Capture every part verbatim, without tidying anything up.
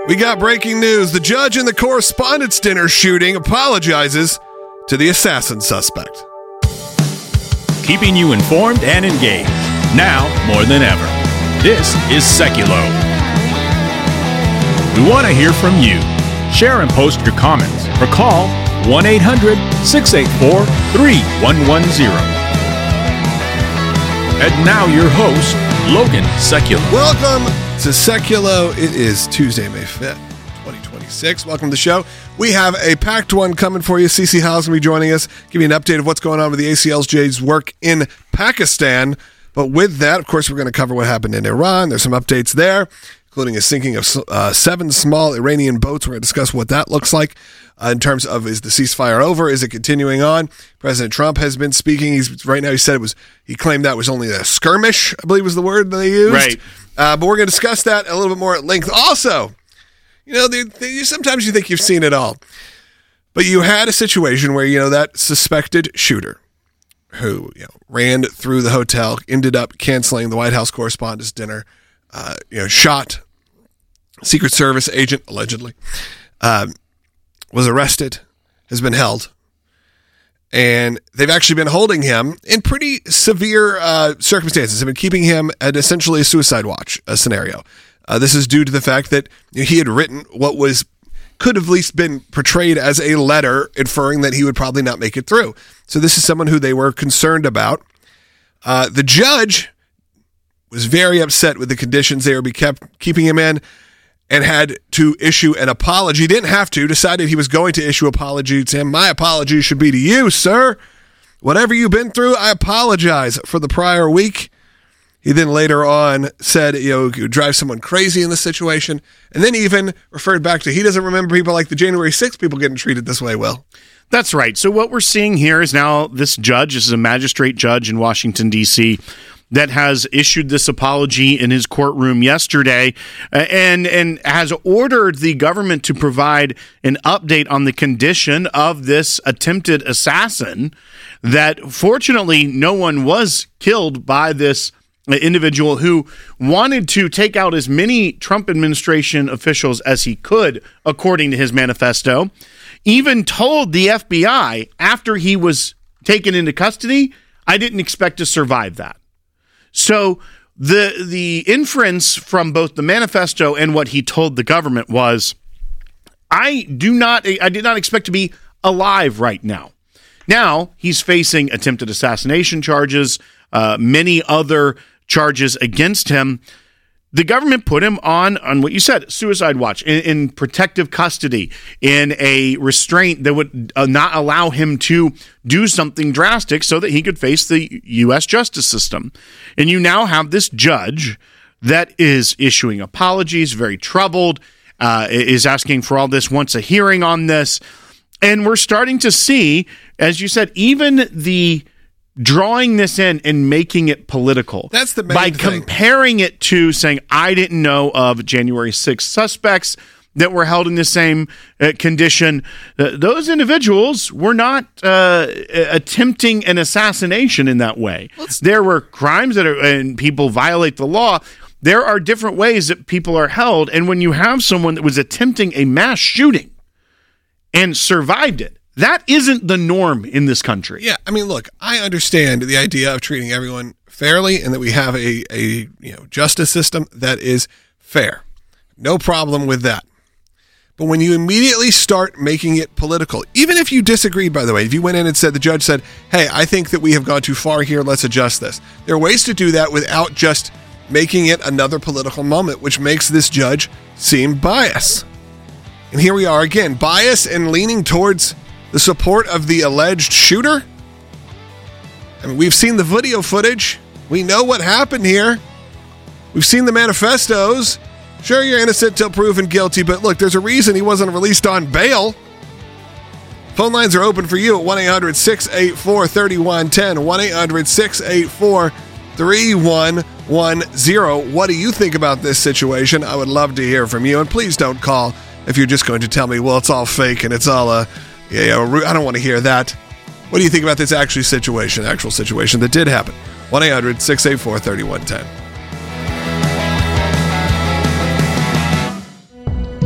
We got breaking news. The judge in the Correspondents' Dinner shooting apologizes to the assassin suspect. Keeping you informed and engaged, now more than ever. This is Seculo. We want to hear from you. Share and post your comments or call one eight hundred, six eight four, three one one zero. And now your host, Logan Seculo. Welcome to Seculo. It is Tuesday, May fifth, twenty twenty-six. Welcome to the show. We have a packed one coming for you. Cece Howell's going to be joining us, give you an update of what's going on with the A C L J's work in Pakistan. But with that, of course, we're going to cover what happened in Iran. There's some updates there, including a sinking of uh, seven small Iranian boats. We're going to discuss what that looks like uh, in terms of, is the ceasefire over? Is it continuing on? President Trump has been speaking. He's right now, he said it was, he claimed that was only a skirmish, I believe was the word that they used. Right. Uh, but we're going to discuss that a little bit more at length. Also, you know, they, they, sometimes you think you've seen it all. But you had a situation where, you know, that suspected shooter who, you know, ran through the hotel, ended up canceling the White House Correspondents' Dinner, uh, you know, shot Secret Service agent, allegedly, um, was arrested, has been held. And they've actually been holding him in pretty severe uh, circumstances. They've been keeping him at essentially a suicide watch uh, scenario. Uh, this is due to the fact that he had written what was could have at least been portrayed as a letter inferring that he would probably not make it through. So this is someone who they were concerned about. Uh, the judge was very upset with the conditions they were be kept keeping him in and had to issue an apology. Didn't have to, decided he was going to issue an apology to him. My apology should be to you, sir. Whatever you've been through, I apologize for the prior week. He then later on said, you know, you drive someone crazy in this situation, and then even referred back to he doesn't remember people like the January sixth people getting treated this way, Will. That's right. So what we're seeing here is now this judge, this is a magistrate judge in Washington, D C, that has issued this apology in his courtroom yesterday uh, and, and has ordered the government to provide an update on the condition of this attempted assassin, that fortunately no one was killed by this individual who wanted to take out as many Trump administration officials as he could, according to his manifesto, even told the F B I after he was taken into custody, I didn't expect to survive that. So the the inference from both the manifesto and what he told the government was, I do not, I did not expect to be alive right now. Now he's facing attempted assassination charges, uh, many other charges against him. The government put him on, on what you said, suicide watch, in, in protective custody, in a restraint that would uh, not allow him to do something drastic so that he could face the U S justice system. And you now have this judge that is issuing apologies, very troubled, uh, is asking for all this, wants a hearing on this. And we're starting to see, as you said, even the drawing this in and making it political. That's the main by thing. Comparing it to saying, I didn't know of January sixth suspects that were held in the same uh, condition. Uh, those individuals were not uh, attempting an assassination in that way. Let's, there were crimes that are, and people violate the law. There are different ways that people are held. And when you have someone that was attempting a mass shooting and survived it, that isn't the norm in this country. Yeah, I mean, look, I understand the idea of treating everyone fairly and that we have a, a you know justice system that is fair. No problem with that. But when you immediately start making it political, even if you disagreed, by the way, if you went in and said, the judge said, hey, I think that we have gone too far here, let's adjust this. There are ways to do that without just making it another political moment, which makes this judge seem biased. And here we are again, bias and leaning towards the support of the alleged shooter. I mean, we've seen the video footage. We know what happened here. We've seen the manifestos. Sure, you're innocent till proven guilty, but look, there's a reason he wasn't released on bail. Phone lines are open for you at one eight hundred, six eight four, three one one zero, one eight hundred, six eight four, three one one zero. What do you think about this situation? I would love to hear from you, and please don't call if you're just going to tell me, well, it's all fake and it's all a Yeah, I don't want to hear that. What do you think about this actual situation, actual situation that did happen? one eight hundred, six eight four, three one one zero.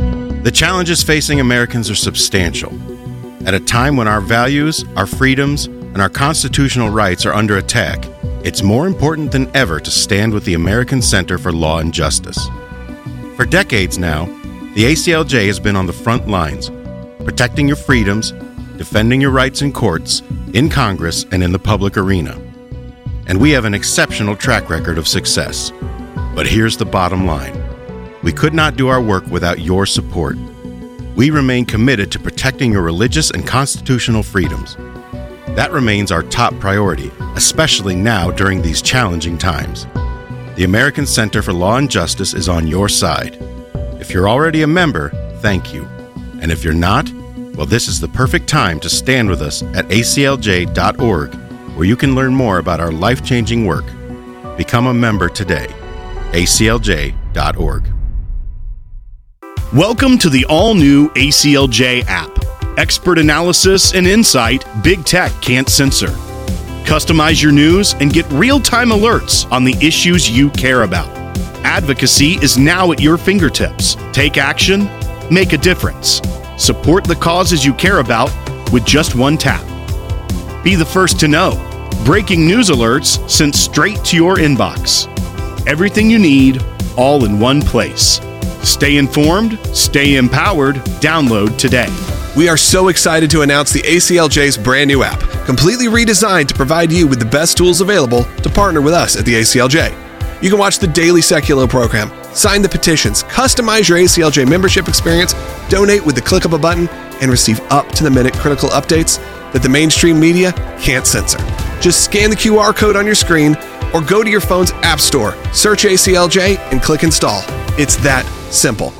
The challenges facing Americans are substantial. At a time when our values, our freedoms, and our constitutional rights are under attack, it's more important than ever to stand with the American Center for Law and Justice. For decades now, the A C L J has been on the front lines, protecting your freedoms, defending your rights in courts, in Congress, and in the public arena. And we have an exceptional track record of success. But here's the bottom line. We could not do our work without your support. We remain committed to protecting your religious and constitutional freedoms. That remains our top priority, especially now during these challenging times. The American Center for Law and Justice is on your side. If you're already a member, thank you. And if you're not, well, this is the perfect time to stand with us at A C L J dot org, where you can learn more about our life-changing work. Become a member today. A C L J dot org. Welcome to the all-new A C L J app. Expert analysis and insight big tech can't censor. Customize your news and get real-time alerts on the issues you care about. Advocacy is now at your fingertips. Take action, make a difference. Support the causes you care about with just one tap. Be the first to know. Breaking news alerts sent straight to your inbox. Everything you need, all in one place. Stay informed, stay empowered, download today. We are so excited to announce the A C L J's brand new app, completely redesigned to provide you with the best tools available to partner with us at the A C L J. You can watch the daily Secular program, sign the petitions, customize your A C L J membership experience, donate with the click of a button, and receive up-to-the-minute critical updates that the mainstream media can't censor. Just scan the Q R code on your screen or go to your phone's app store, search A C L J, and click install. It's that simple.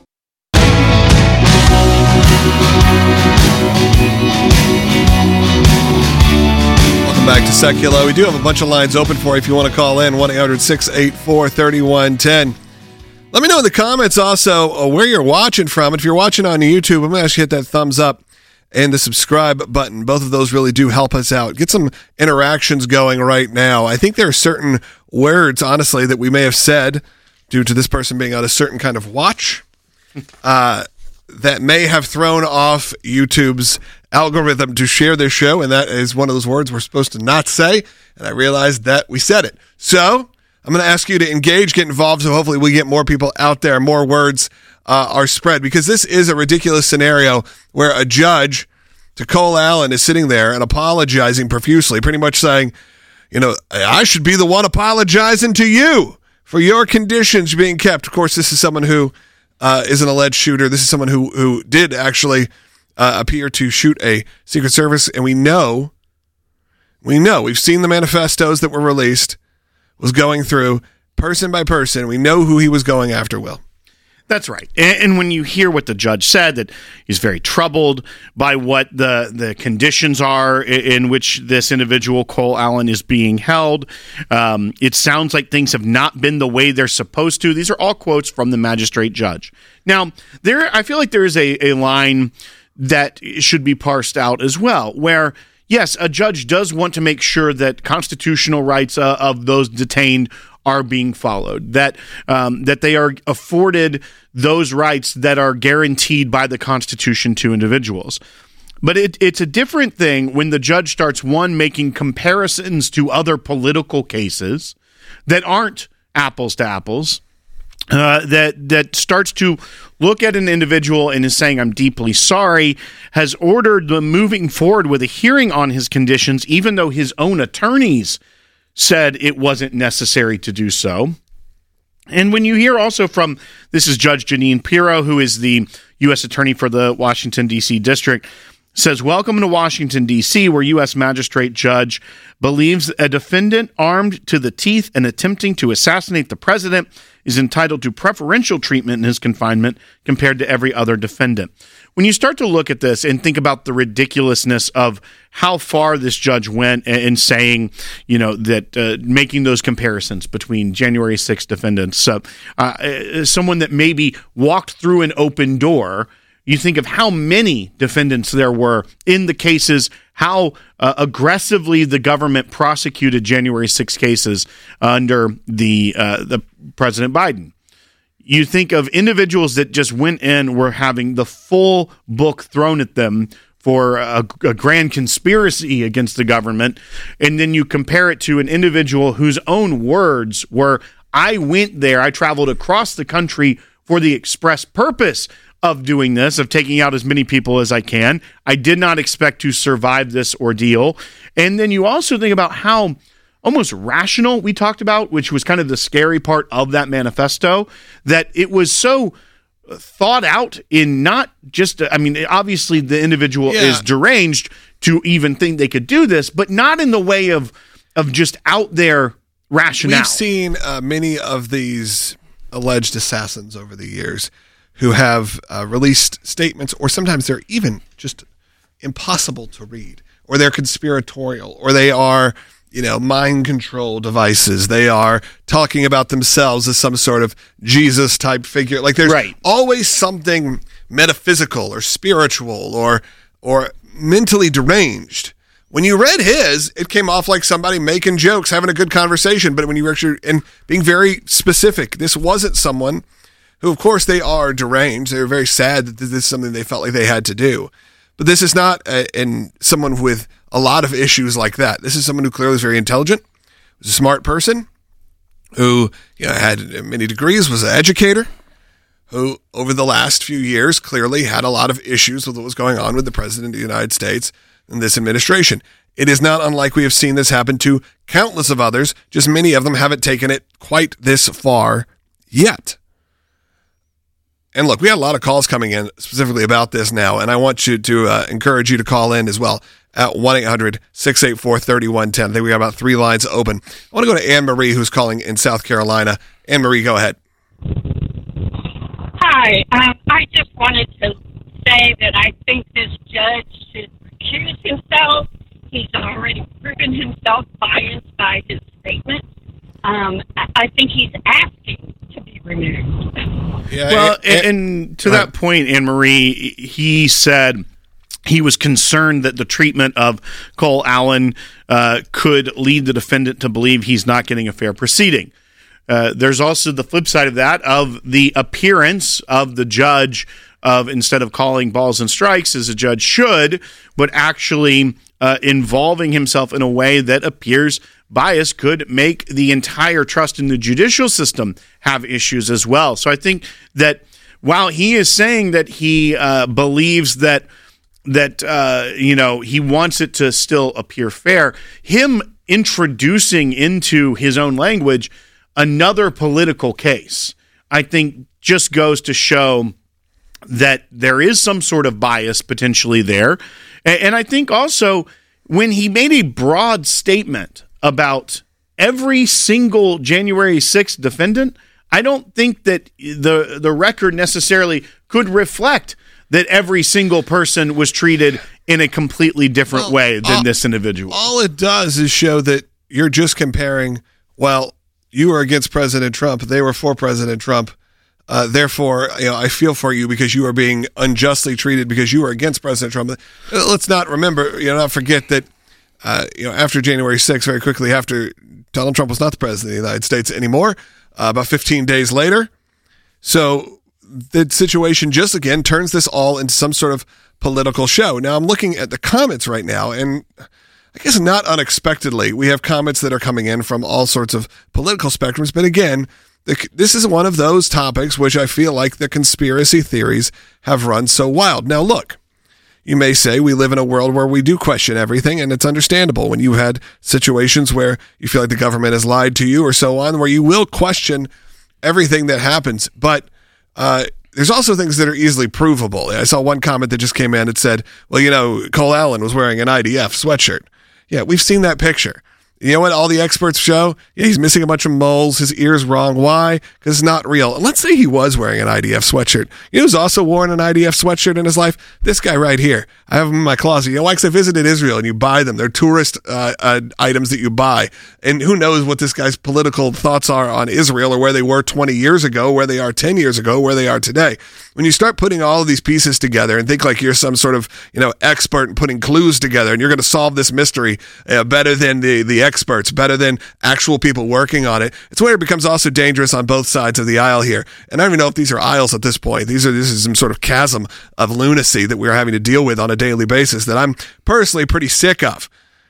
Welcome back to Secular. We do have a bunch of lines open for you if you want to call in, one eight hundred six eight four three one one zero. Let me know in the comments also uh, where you're watching from. If you're watching on YouTube, I'm going to ask you to hit that thumbs up and the subscribe button. Both of those really do help us out. Get some interactions going right now. I think there are certain words, honestly, that we may have said due to this person being on a certain kind of watch uh, that may have thrown off YouTube's algorithm to share this show, and that is one of those words we're supposed to not say, and I realized that we said it. So I'm going to ask you to engage, get involved, so hopefully we get more people out there, more words uh, are spread, because this is a ridiculous scenario where a judge, to Cole Allen, is sitting there and apologizing profusely, pretty much saying, you know, I should be the one apologizing to you for your conditions being kept. Of course, this is someone who uh, is an alleged shooter. This is someone who, who did actually uh, appear to shoot a Secret Service, and we know, we know, we've seen the manifestos that were released, was going through person by person. We know who he was going after, Will. That's right. And, and when you hear what the judge said, that he's very troubled by what the, the conditions are in, in which this individual, Cole Allen, is being held, um, it sounds like things have not been the way they're supposed to. These are all quotes from the magistrate judge. Now, there, I feel like there is a, a line that should be parsed out as well, where yes, a judge does want to make sure that constitutional rights uh, of those detained are being followed, that um, that they are afforded those rights that are guaranteed by the Constitution to individuals. But it, it's a different thing when the judge starts, one, making comparisons to other political cases that aren't apples to apples, Uh, that that starts to look at an individual and is saying, I'm deeply sorry, has ordered the moving forward with a hearing on his conditions, even though his own attorneys said it wasn't necessary to do so. And when you hear also from, this is Judge Jeanine Pirro, who is the U S Attorney for the Washington, D C District, says, welcome to Washington, D C, where U S Magistrate Judge believes a defendant armed to the teeth and attempting to assassinate the president is entitled to preferential treatment in his confinement compared to every other defendant. When you start to look at this and think about the ridiculousness of how far this judge went in saying, you know, that uh, making those comparisons between January sixth defendants, uh, uh, someone that maybe walked through an open door, you think of how many defendants there were in the cases, how uh, aggressively the government prosecuted January sixth cases under the uh, the President Biden. you think of individuals that just went in, were having the full book thrown at them for a, a grand conspiracy against the government, and then you compare it to an individual whose own words were, I went there, I traveled across the country for the express purpose of doing this, of taking out as many people as I can. I did not expect to survive this ordeal. And then you also think about how almost rational we talked about, which was kind of the scary part of that manifesto, that it was so thought out in not just, I mean, obviously the individual yeah. is deranged to even think they could do this, but not in the way of of just out there rationale. We've seen uh, many of these alleged assassins over the years who have uh, released statements, or sometimes they're even just impossible to read, or they're conspiratorial, or they are, you know, mind control devices. They are talking about themselves as some sort of Jesus type figure. Like there's right. always something metaphysical or spiritual or or mentally deranged. When you read his, it came off like somebody making jokes, having a good conversation. But when you were actually, and being very specific, this wasn't someone who, of course, they are deranged. They were very sad that this is something they felt like they had to do. But this is not a, and someone with a lot of issues like that. This is someone who clearly is very intelligent, was a smart person, who you know, had many degrees, was an educator, who over the last few years clearly had a lot of issues with what was going on with the President of the United States and this administration. It is not unlike we have seen this happen to countless of others, just many of them haven't taken it quite this far yet. And look, we had a lot of calls coming in specifically about this now, and I want you to uh, encourage you to call in as well at one eight hundred six eight four three one one zero. I think we got about three lines open. I want to go to Anne Marie, who's calling in South Carolina. Anne Marie, go ahead. Hi. Um, I just wanted to say that I think this judge should recuse himself. He's already proven himself biased by his statement. Um, I think he's asking to be removed. Yeah, well, and, and to that point, Anne Marie, he said he was concerned that the treatment of Cole Allen uh, could lead the defendant to believe he's not getting a fair proceeding. Uh, there's also the flip side of that, of the appearance of the judge of, instead of calling balls and strikes as a judge should, but actually uh, involving himself in a way that appears biased, could make the entire trust in the judicial system have issues as well. So I think that while he is saying that he uh, believes that that uh, you know, he wants it to still appear fair, him introducing into his own language another political case, I think just goes to show that there is some sort of bias potentially there. And, and I think also when he made a broad statement about every single January sixth defendant, I don't think that the the record necessarily could reflect that every single person was treated in a completely different well, way than all, this individual. All it does is show that you're just comparing, well, you were against President Trump, they were for President Trump. Uh, therefore, you know, I feel for you because you are being unjustly treated because you were against President Trump. Let's not remember, you know, not forget that, uh, you know, after January sixth, very quickly after, Donald Trump was not the president of the United States anymore, uh, about fifteen days later. So the situation just again turns this all into some sort of political show. Now I'm looking at the comments right now, and I guess not unexpectedly, we have comments that are coming in from all sorts of political spectrums. But again, the, this is one of those topics which I feel like the conspiracy theories have run so wild. Now, look, you may say we live in a world where we do question everything, and it's understandable when you had situations where you feel like the government has lied to you or so on, where you will question everything that happens. But uh, there's also things that are easily provable. I saw one comment that just came in that said, well, you know, Cole Allen was wearing an I D F sweatshirt. Yeah, we've seen that picture. You know what all the experts show? Yeah, he's missing a bunch of moles. His ear's wrong. Why? Because it's not real. And let's say he was wearing an I D F sweatshirt. You know who's also worn an I D F sweatshirt in his life? This guy right here. I have him in my closet. You know why? Because I visited Israel and you buy them. They're tourist uh, uh, items that you buy. And who knows what this guy's political thoughts are on Israel or where they were twenty years ago, where they are ten years ago, where they are today. When you start putting all of these pieces together and think like you're some sort of, you know, expert in putting clues together and you're going to solve this mystery uh, better than the, the experts, better than actual people working on it. It's where it becomes also dangerous on both sides of the aisle here. And I don't even know if these are aisles at this point. These are this is some sort of chasm of lunacy that we're having to deal with on a daily basis that I'm personally pretty sick of.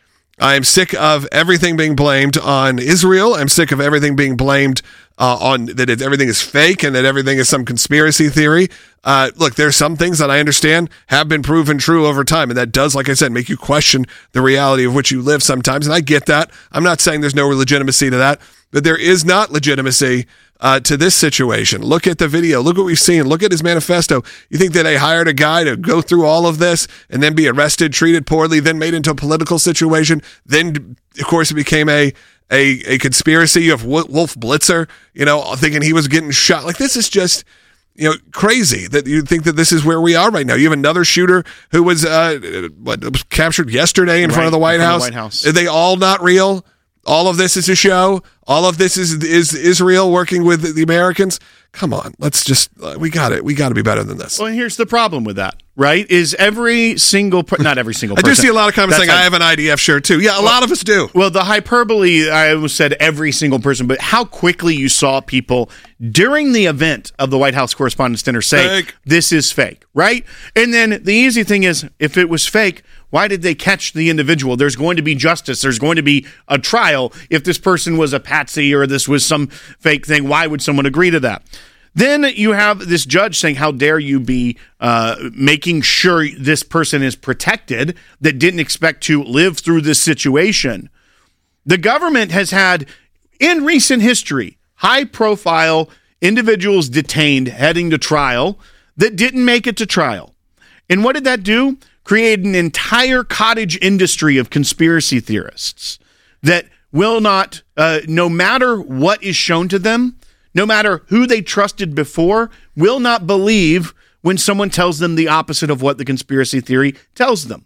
I am sick of everything being blamed on Israel. I'm sick of everything being blamed uh, on that it, everything is fake and that everything is some conspiracy theory. Uh, look, there's some things that I understand have been proven true over time, and that does, like I said, make you question the reality of which you live sometimes, and I get that. I'm not saying there's no legitimacy to that, but there is not legitimacy uh, to this situation. Look at the video. Look what we've seen. Look at his manifesto. You think that they hired a guy to go through all of this and then be arrested, treated poorly, then made into a political situation? Then, of course, it became a a, a conspiracy. You have Wolf Blitzer, you know, thinking he was getting shot. Like, this is just, you know, crazy that you think that this is where we are right now. You have another shooter who was, uh, what, was captured yesterday in right, front of the White House. The White House. Are they all not real? All of this is a show. All of this is is Israel working with the Americans. Come on, let's just uh, we got it. We got to be better than this. Well, here's the problem with that, right? Is every single per- not every single I person. do see a lot of comments That's saying how- I have an I D F shirt too. Yeah, a well, lot of us do. Well, the hyperbole, I almost said every single person, but how quickly you saw people during the event of the White House Correspondents' Dinner say, Fake. this is fake, right? And then the easy thing is, if it was fake, why did they catch the individual? There's going to be justice. There's going to be a trial. If this person was a patsy or this was some fake thing, why would someone agree to that? Then you have this judge saying, how dare you be uh, making sure this person is protected that didn't expect to live through this situation. The government has had, in recent history, high-profile individuals detained heading to trial that didn't make it to trial. And what did that do? Create an entire cottage industry of conspiracy theorists that will not, uh, no matter what is shown to them, no matter who they trusted before, will not believe when someone tells them the opposite of what the conspiracy theory tells them.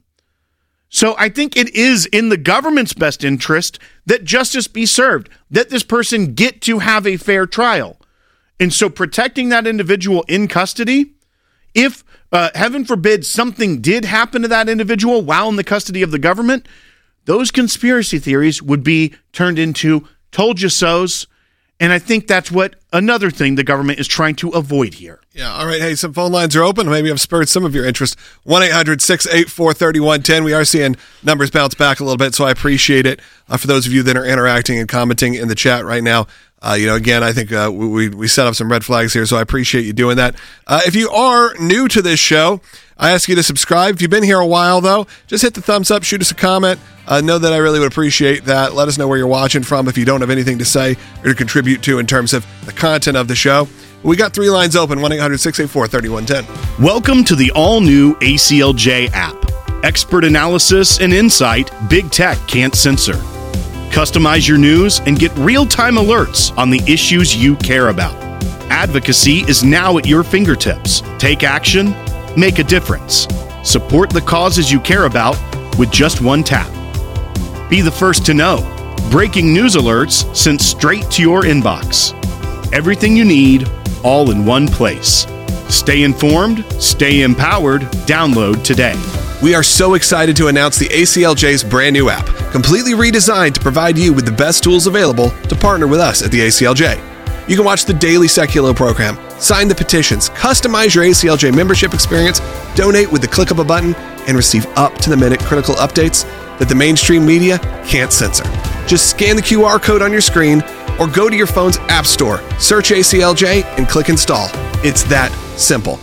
So I think it is in the government's best interest that justice be served, that this person get to have a fair trial. And so protecting that individual in custody, if, uh, heaven forbid, something did happen to that individual while in the custody of the government, those conspiracy theories would be turned into told you so's. And I think that's what another thing the government is trying to avoid here. Yeah, all right. Hey, some phone lines are open. Maybe I've spurred some of your interest. one eight hundred six eight four three one one zero. We are seeing numbers bounce back a little bit, so I appreciate it. Uh, for those of you that are interacting and commenting in the chat right now, uh, you know, again, I think uh, we we set up some red flags here, so I appreciate you doing that. Uh, if you are new to this show, I ask you to subscribe. If you've been here a while, though, just hit the thumbs up, shoot us a comment. Uh, know that I really would appreciate that. Let us know where you're watching from if you don't have anything to say or to contribute to in terms of the content of the show. We got three lines open, one eight hundred six eight four three one one zero. Welcome to the all-new A C L J app. Expert analysis and insight big tech can't censor. Customize your news and get real-time alerts on the issues you care about. Advocacy is now at your fingertips. Take action, make a difference. Support the causes you care about with just one tap. Be the first to know. Breaking news alerts sent straight to your inbox. Everything you need, all in one place. Stay informed, stay empowered. Download today. We are so excited to announce the A C L J's brand new app, completely redesigned to provide you with the best tools available to partner with us at the A C L J. You can watch the daily Seculo program, sign the petitions, customize your A C L J membership experience, donate with the click of a button, and receive up-to-the-minute critical updates that the mainstream media can't censor. Just scan the Q R code on your screen or go to your phone's app store, search A C L J, and click install. It's that simple.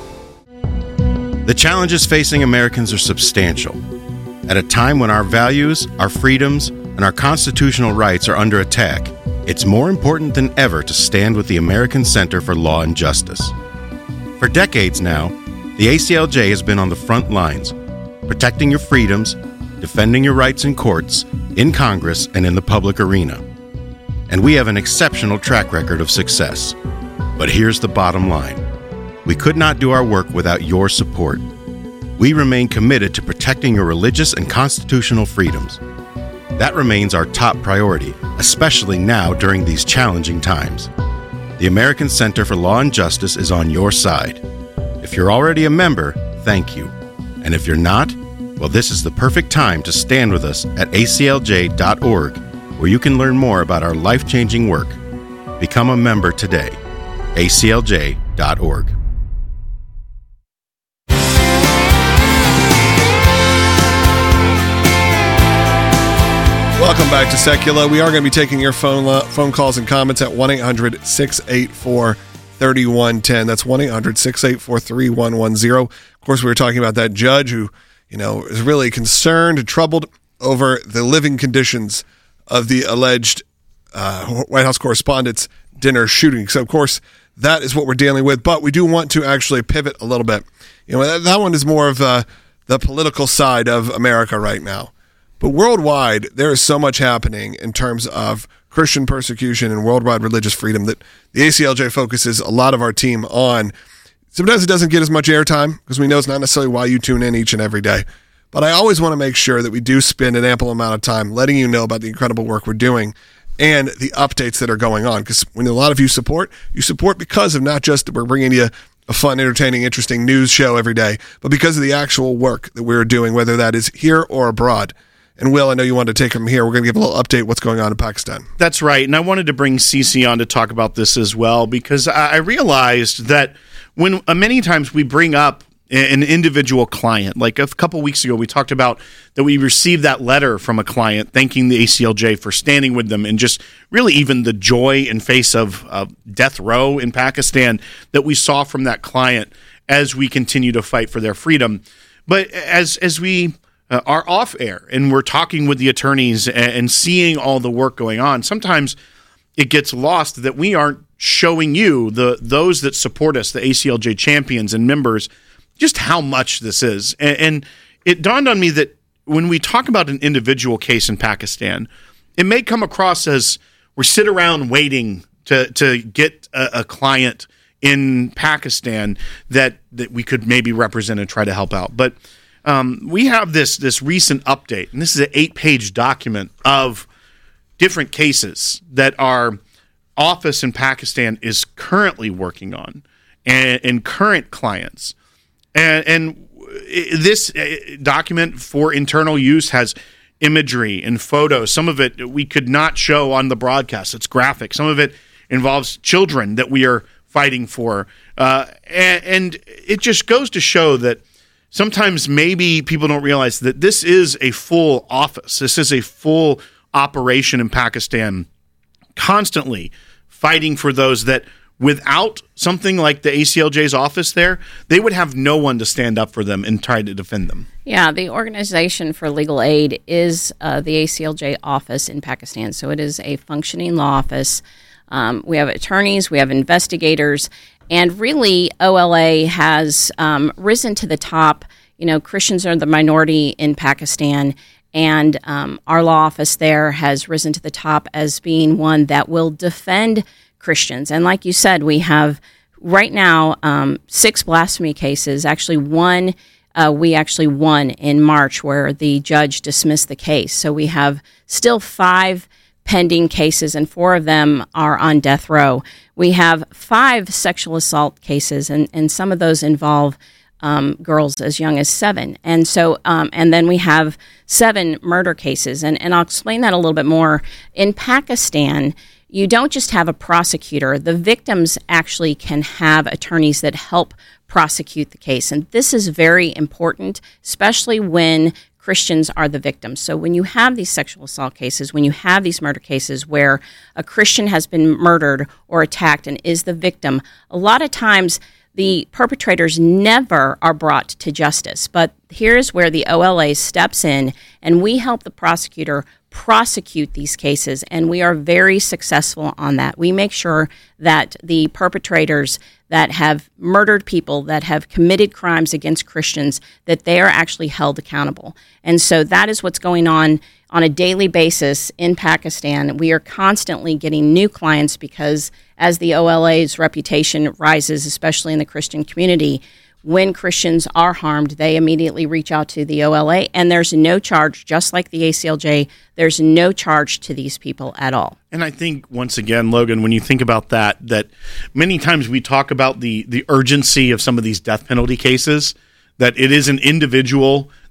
The challenges facing Americans are substantial. At a time when our values, our freedoms, and our constitutional rights are under attack, it's more important than ever to stand with the American Center for Law and Justice. For decades now, the A C L J has been on the front lines, protecting your freedoms, defending your rights in courts, in Congress, and in the public arena. And we have an exceptional track record of success. But here's the bottom line. We could not do our work without your support. We remain committed to protecting your religious and constitutional freedoms. That remains our top priority, especially now during these challenging times. The American Center for Law and Justice is on your side. If you're already a member, thank you. And if you're not, well, this is the perfect time to stand with us at A C L J dot org, where you can learn more about our life-changing work. Become a member today. A C L J dot org. Welcome back to Secula. We are going to be taking your phone lo- phone calls and comments at one eight hundred six eight four three one one zero. That's one eight hundred six eight four three one one zero. Of course, we were talking about that judge who, you know, is really concerned and troubled over the living conditions of the alleged uh, White House Correspondents' Dinner shooting. So, of course, that is what we're dealing with. But we do want to actually pivot a little bit. You know, that, that one is more of uh, the political side of America right now. But worldwide, there is so much happening in terms of Christian persecution and worldwide religious freedom that the A C L J focuses a lot of our team on. Sometimes it doesn't get as much airtime because we know it's not necessarily why you tune in each and every day. But I always want to make sure that we do spend an ample amount of time letting you know about the incredible work we're doing and the updates that are going on. Because when a lot of you support, you support because of not just that we're bringing you a fun, entertaining, interesting news show every day, but because of the actual work that we're doing, whether that is here or abroad. And Will, I know you wanted to take from here. We're going to give a little update what's going on in Pakistan. That's right. And I wanted to bring Cece on to talk about this as well, because I realized that when uh, many times we bring up an individual client, like a couple weeks ago, we talked about that we received that letter from a client thanking the A C L J for standing with them and just really even the joy in face of uh, death row in Pakistan that we saw from that client as we continue to fight for their freedom. But as as we Uh, are off air and we're talking with the attorneys and, and seeing all the work going on, sometimes it gets lost that we aren't showing you, the those that support us, the A C L J champions and members, just how much this is. And, and it dawned on me that when we talk about an individual case in Pakistan, it may come across as we sit around waiting to, to get a, a client in Pakistan that, that we could maybe represent and try to help out. But Um, we have this this recent update, and this is an eight-page document of different cases that our office in Pakistan is currently working on, and, and current clients. And, and this document for internal use has imagery and photos. Some of it we could not show on the broadcast. It's graphic. Some of it involves children that we are fighting for. Uh, and, and it just goes to show that sometimes maybe people don't realize that this is a full office. This is a full operation in Pakistan, constantly fighting for those that without something like the A C L J's office there, they would have no one to stand up for them and try to defend them. Yeah, the Organization for Legal Aid is uh, the A C L J office in Pakistan. So it is a functioning law office. Um, we have attorneys, we have investigators, and really, O L A has um, risen to the top. You know, Christians are the minority in Pakistan, and um, our law office there has risen to the top as being one that will defend Christians. And like you said, we have right now um, six blasphemy cases. Actually, one uh, we actually won in March where the judge dismissed the case. So we have still five pending cases, and four of them are on death row. We have five sexual assault cases, and, and some of those involve um, girls as young as seven. And so, um, and then we have seven murder cases, and, and I'll explain that a little bit more. In Pakistan, you don't just have a prosecutor. The victims actually can have attorneys that help prosecute the case, and this is very important, especially when Christians are the victims. So when you have these sexual assault cases, when you have these murder cases where a Christian has been murdered or attacked and is the victim, a lot of times the perpetrators never are brought to justice. But here's where the O L A steps in, and we help the prosecutor prosecute these cases, and we are very successful on that. We make sure that the perpetrators that have murdered people, that have committed crimes against Christians, that they are actually held accountable. And so that is what's going on on a daily basis in Pakistan. We are constantly getting new clients because as the O L A's reputation rises, especially in the Christian community, when Christians are harmed, they immediately reach out to the O L A, and there's no charge, just like the A C L J, there's no charge to these people at all. And I think, once again, Logan, when you think about that, that many times we talk about the, the urgency of some of these death penalty cases, that it is an individual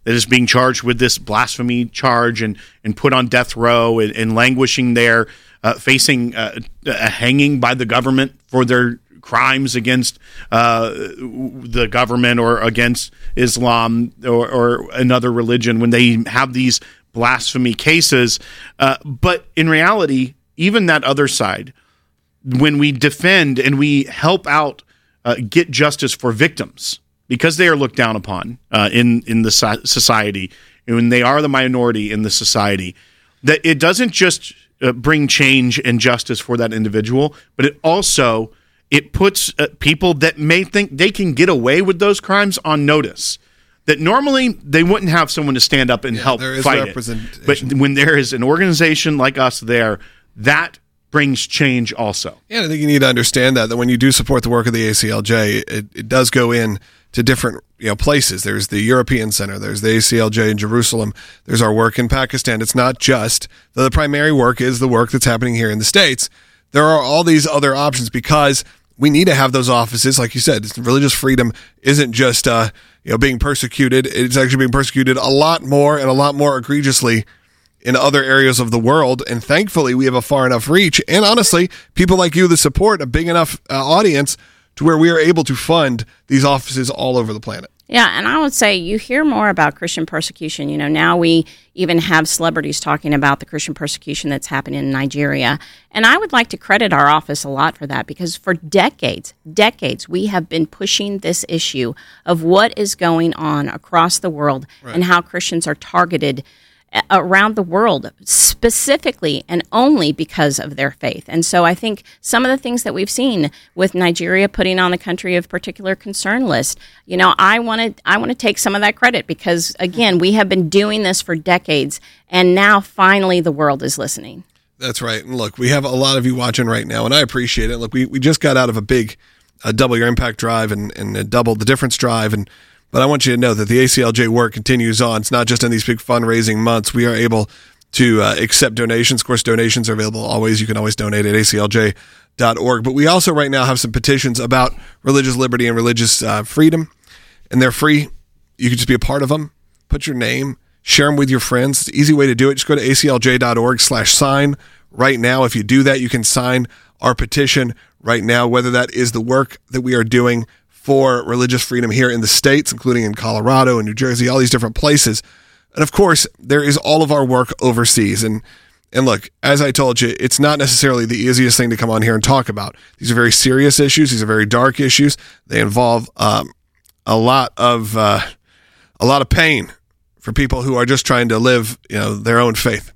that is being charged with this blasphemy charge and, and put on death row and, and languishing there, uh, facing uh, a hanging by the government for their crimes against uh, the government or against Islam or, or another religion when they have these blasphemy cases. Uh, but in reality, even that other side, when we defend and we help out uh, get justice for victims, because they are looked down upon uh, in, in the society, and when they are the minority in the society, that it doesn't just uh, bring change and justice for that individual, but it also it puts uh, people that may think they can get away with those crimes on notice. That normally they wouldn't have someone to stand up and yeah, help there is fight representation. it. But when there is an organization like us there, that brings change also. Yeah, I think you need to understand that, that when you do support the work of the A C L J, it, it does go in to different you know places. There's the European Center, there's the A C L J in Jerusalem, there's our work in Pakistan. It's not just, the primary work is the work that's happening here in the States. There are all these other options because we need to have those offices. Like you said, religious freedom isn't just uh, you know being persecuted. It's actually being persecuted a lot more and a lot more egregiously in other areas of the world. And thankfully, we have a far enough reach. And honestly, people like you that support a big enough uh, audience to where we are able to fund these offices all over the planet. Yeah, and I would say you hear more about Christian persecution. You know, now we even have celebrities talking about the Christian persecution that's happening in Nigeria. And I would like to credit our office a lot for that, because for decades, decades, we have been pushing this issue of what is going on across the world right. and how Christians are targeted around the world, specifically and only because of their faith. And so I think some of the things that we've seen with Nigeria putting on the country of particular concern list, you know, I want to I want to take some of that credit because, again, we have been doing this for decades, and now finally the world is listening. That's right. And look, we have a lot of you watching right now, and I appreciate it. Look, we, we just got out of a big uh, Double Your Impact drive and, and a Double the Difference drive, and but I want you to know that the A C L J work continues on. It's not just in these big fundraising months. We are able to uh, accept donations. Of course, donations are available always. You can always donate at A C L J dot org. But we also right now have some petitions about religious liberty and religious uh, freedom, and they're free. You can just be a part of them. Put your name, share them with your friends. It's an easy way to do it. Just go to A C L J dot org slash sign right now. If you do that, you can sign our petition right now, whether that is the work that we are doing for religious freedom here in the States, including in Colorado and New Jersey, all these different places. And of course, there is all of our work overseas. And and look, as I told you, it's not necessarily the easiest thing to come on here and talk about. These are very serious issues. These are very dark issues. They involve um, a lot of uh, a lot of pain for people who are just trying to live, you know, their own faith.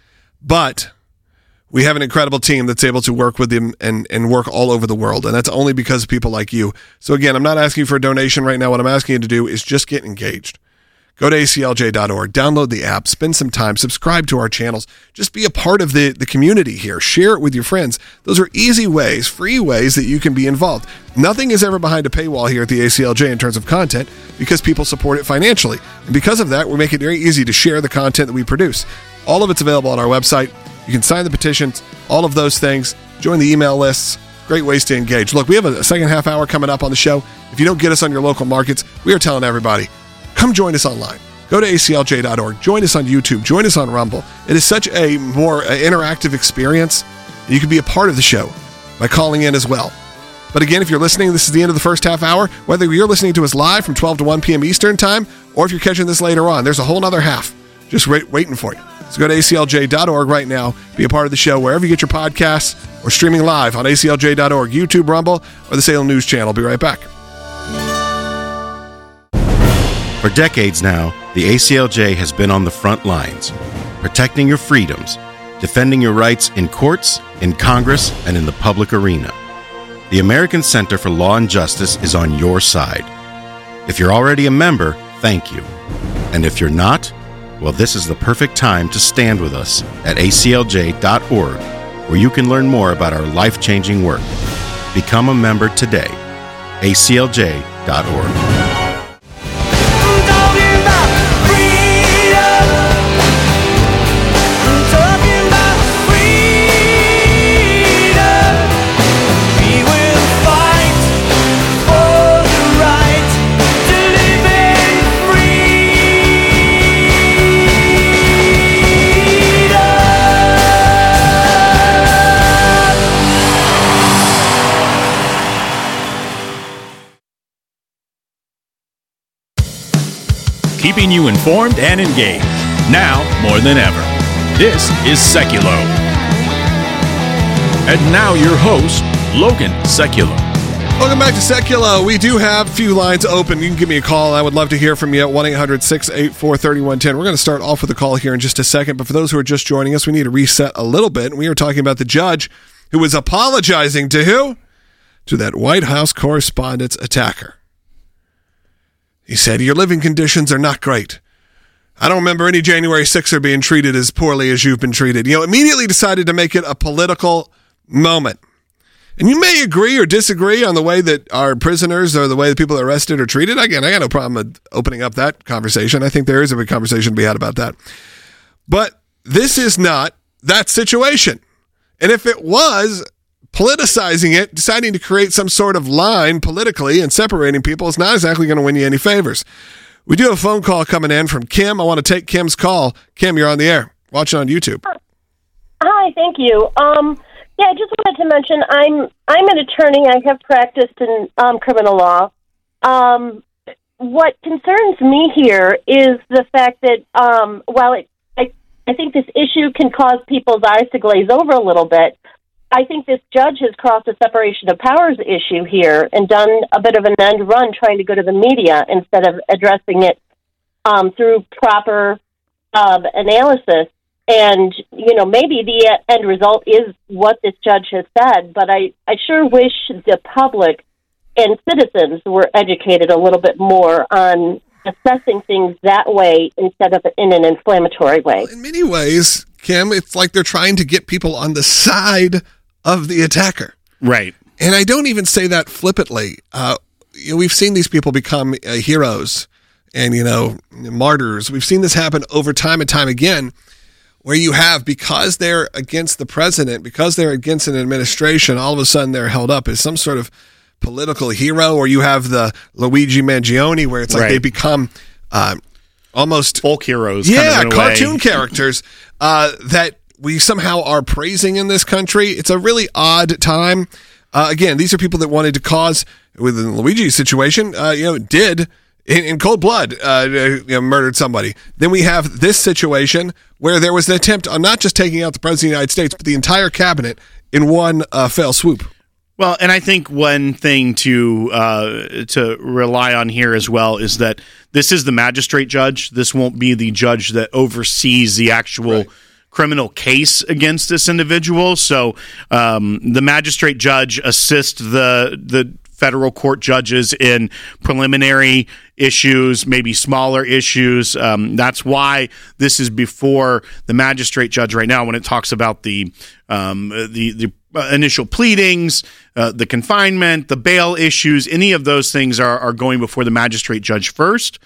But we have an incredible team that's able to work with them and, and work all over the world. And that's only because of people like you. So again, I'm not asking you for a donation right now. What I'm asking you to do is just get engaged. Go to A C L J dot org, download the app, spend some time, subscribe to our channels. Just be a part of the, the community here. Share it with your friends. Those are easy ways, free ways that you can be involved. Nothing is ever behind a paywall here at the A C L J in terms of content because people support it financially. And because of that, we make it very easy to share the content that we produce. All of it's available on our website. You can sign the petitions, all of those things, join the email lists. Great ways to engage. Look, we have a second half hour coming up on the show. If you don't get us on your local markets, we are telling everybody, come join us online. Go to A C L J dot org. Join us on YouTube. Join us on Rumble. It is such a more uh, interactive experience. You can be a part of the show by calling in as well. But again, if you're listening, this is the end of the first half hour. Whether you're listening to us live from twelve to one p.m. Eastern time, or if you're catching this later on, there's a whole other half just wait, waiting for you. So go to A C L J dot org right now. Be a part of the show wherever you get your podcasts or streaming live on A C L J dot org, YouTube, Rumble, or the Salem News Channel. Be right back. For decades now, the A C L J has been on the front lines, protecting your freedoms, defending your rights in courts, in Congress, and in the public arena. The American Center for Law and Justice is on your side. If you're already a member, thank you. And if you're not, well, this is the perfect time to stand with us at A C L J dot org, where you can learn more about our life-changing work. Become a member today. A C L J dot org. keeping you informed and engaged. Now more than ever. This is Seculo. And now your host, Logan Seculo. Welcome back to Seculo. We do have a few lines open. You can give me a call. I would love to hear from you at one eight hundred six eight four three one one zero. We're going to start off with a call here in just a second. But for those who are just joining us, we need to reset a little bit. We are talking about the judge who was apologizing to who? To that White House Correspondents' attacker. He said, your living conditions are not great. I don't remember any January sixer being treated as poorly as you've been treated. You know, immediately decided to make it a political moment. And you may agree or disagree on the way that our prisoners or the way the people arrested are treated. Again, I got no problem with opening up that conversation. I think there is a big conversation to be had about that. But this is not that situation. And if it was, politicizing it, deciding to create some sort of line politically and separating people is not exactly going to win you any favors. We do have a phone call coming in from Kim. I want to take Kim's call. Kim, you're on the air. Watching on YouTube. Hi, thank you. Um, yeah, I just wanted to mention I'm I'm an attorney. I have practiced in um, criminal law. Um, what concerns me here is the fact that um, while it, I, I think this issue can cause people's eyes to glaze over a little bit, I think this judge has crossed a separation of powers issue here and done a bit of an end run trying to go to the media instead of addressing it um, through proper um, analysis. And, you know, maybe the end result is what this judge has said, but I, I sure wish the public and citizens were educated a little bit more on assessing things that way instead of in an inflammatory way. Well, in many ways, Kim, it's like they're trying to get people on the side of the attacker. Right. And I don't even say that flippantly. Uh, you know, we've seen these people become uh, heroes and, you know, martyrs. We've seen this happen over time and time again, where you have, because they're against the president, because they're against an administration, all of a sudden they're held up as some sort of political hero, or you have the Luigi Mangione, where it's like right. they become uh, almost folk heroes. Yeah, kind of cartoon characters uh, that we somehow are praising in this country. It's a really odd time. Uh, again, these are people that wanted to cause, within Luigi's situation, uh, you know, did in, in cold blood, uh, you know, murdered somebody. Then we have this situation where there was an attempt on not just taking out the president of the United States, but the entire cabinet in one uh, fell swoop. Well, and I think one thing to uh, to rely on here as well is that this is the magistrate judge. This won't be the judge that oversees the actual right. criminal case against this individual. So um, the magistrate judge assists the the federal court judges in preliminary issues, maybe smaller issues. Um, that's why this is before the magistrate judge right now when it talks about the um, the the initial pleadings, uh, the confinement, the bail issues. Any of those things are, are going before the magistrate judge first.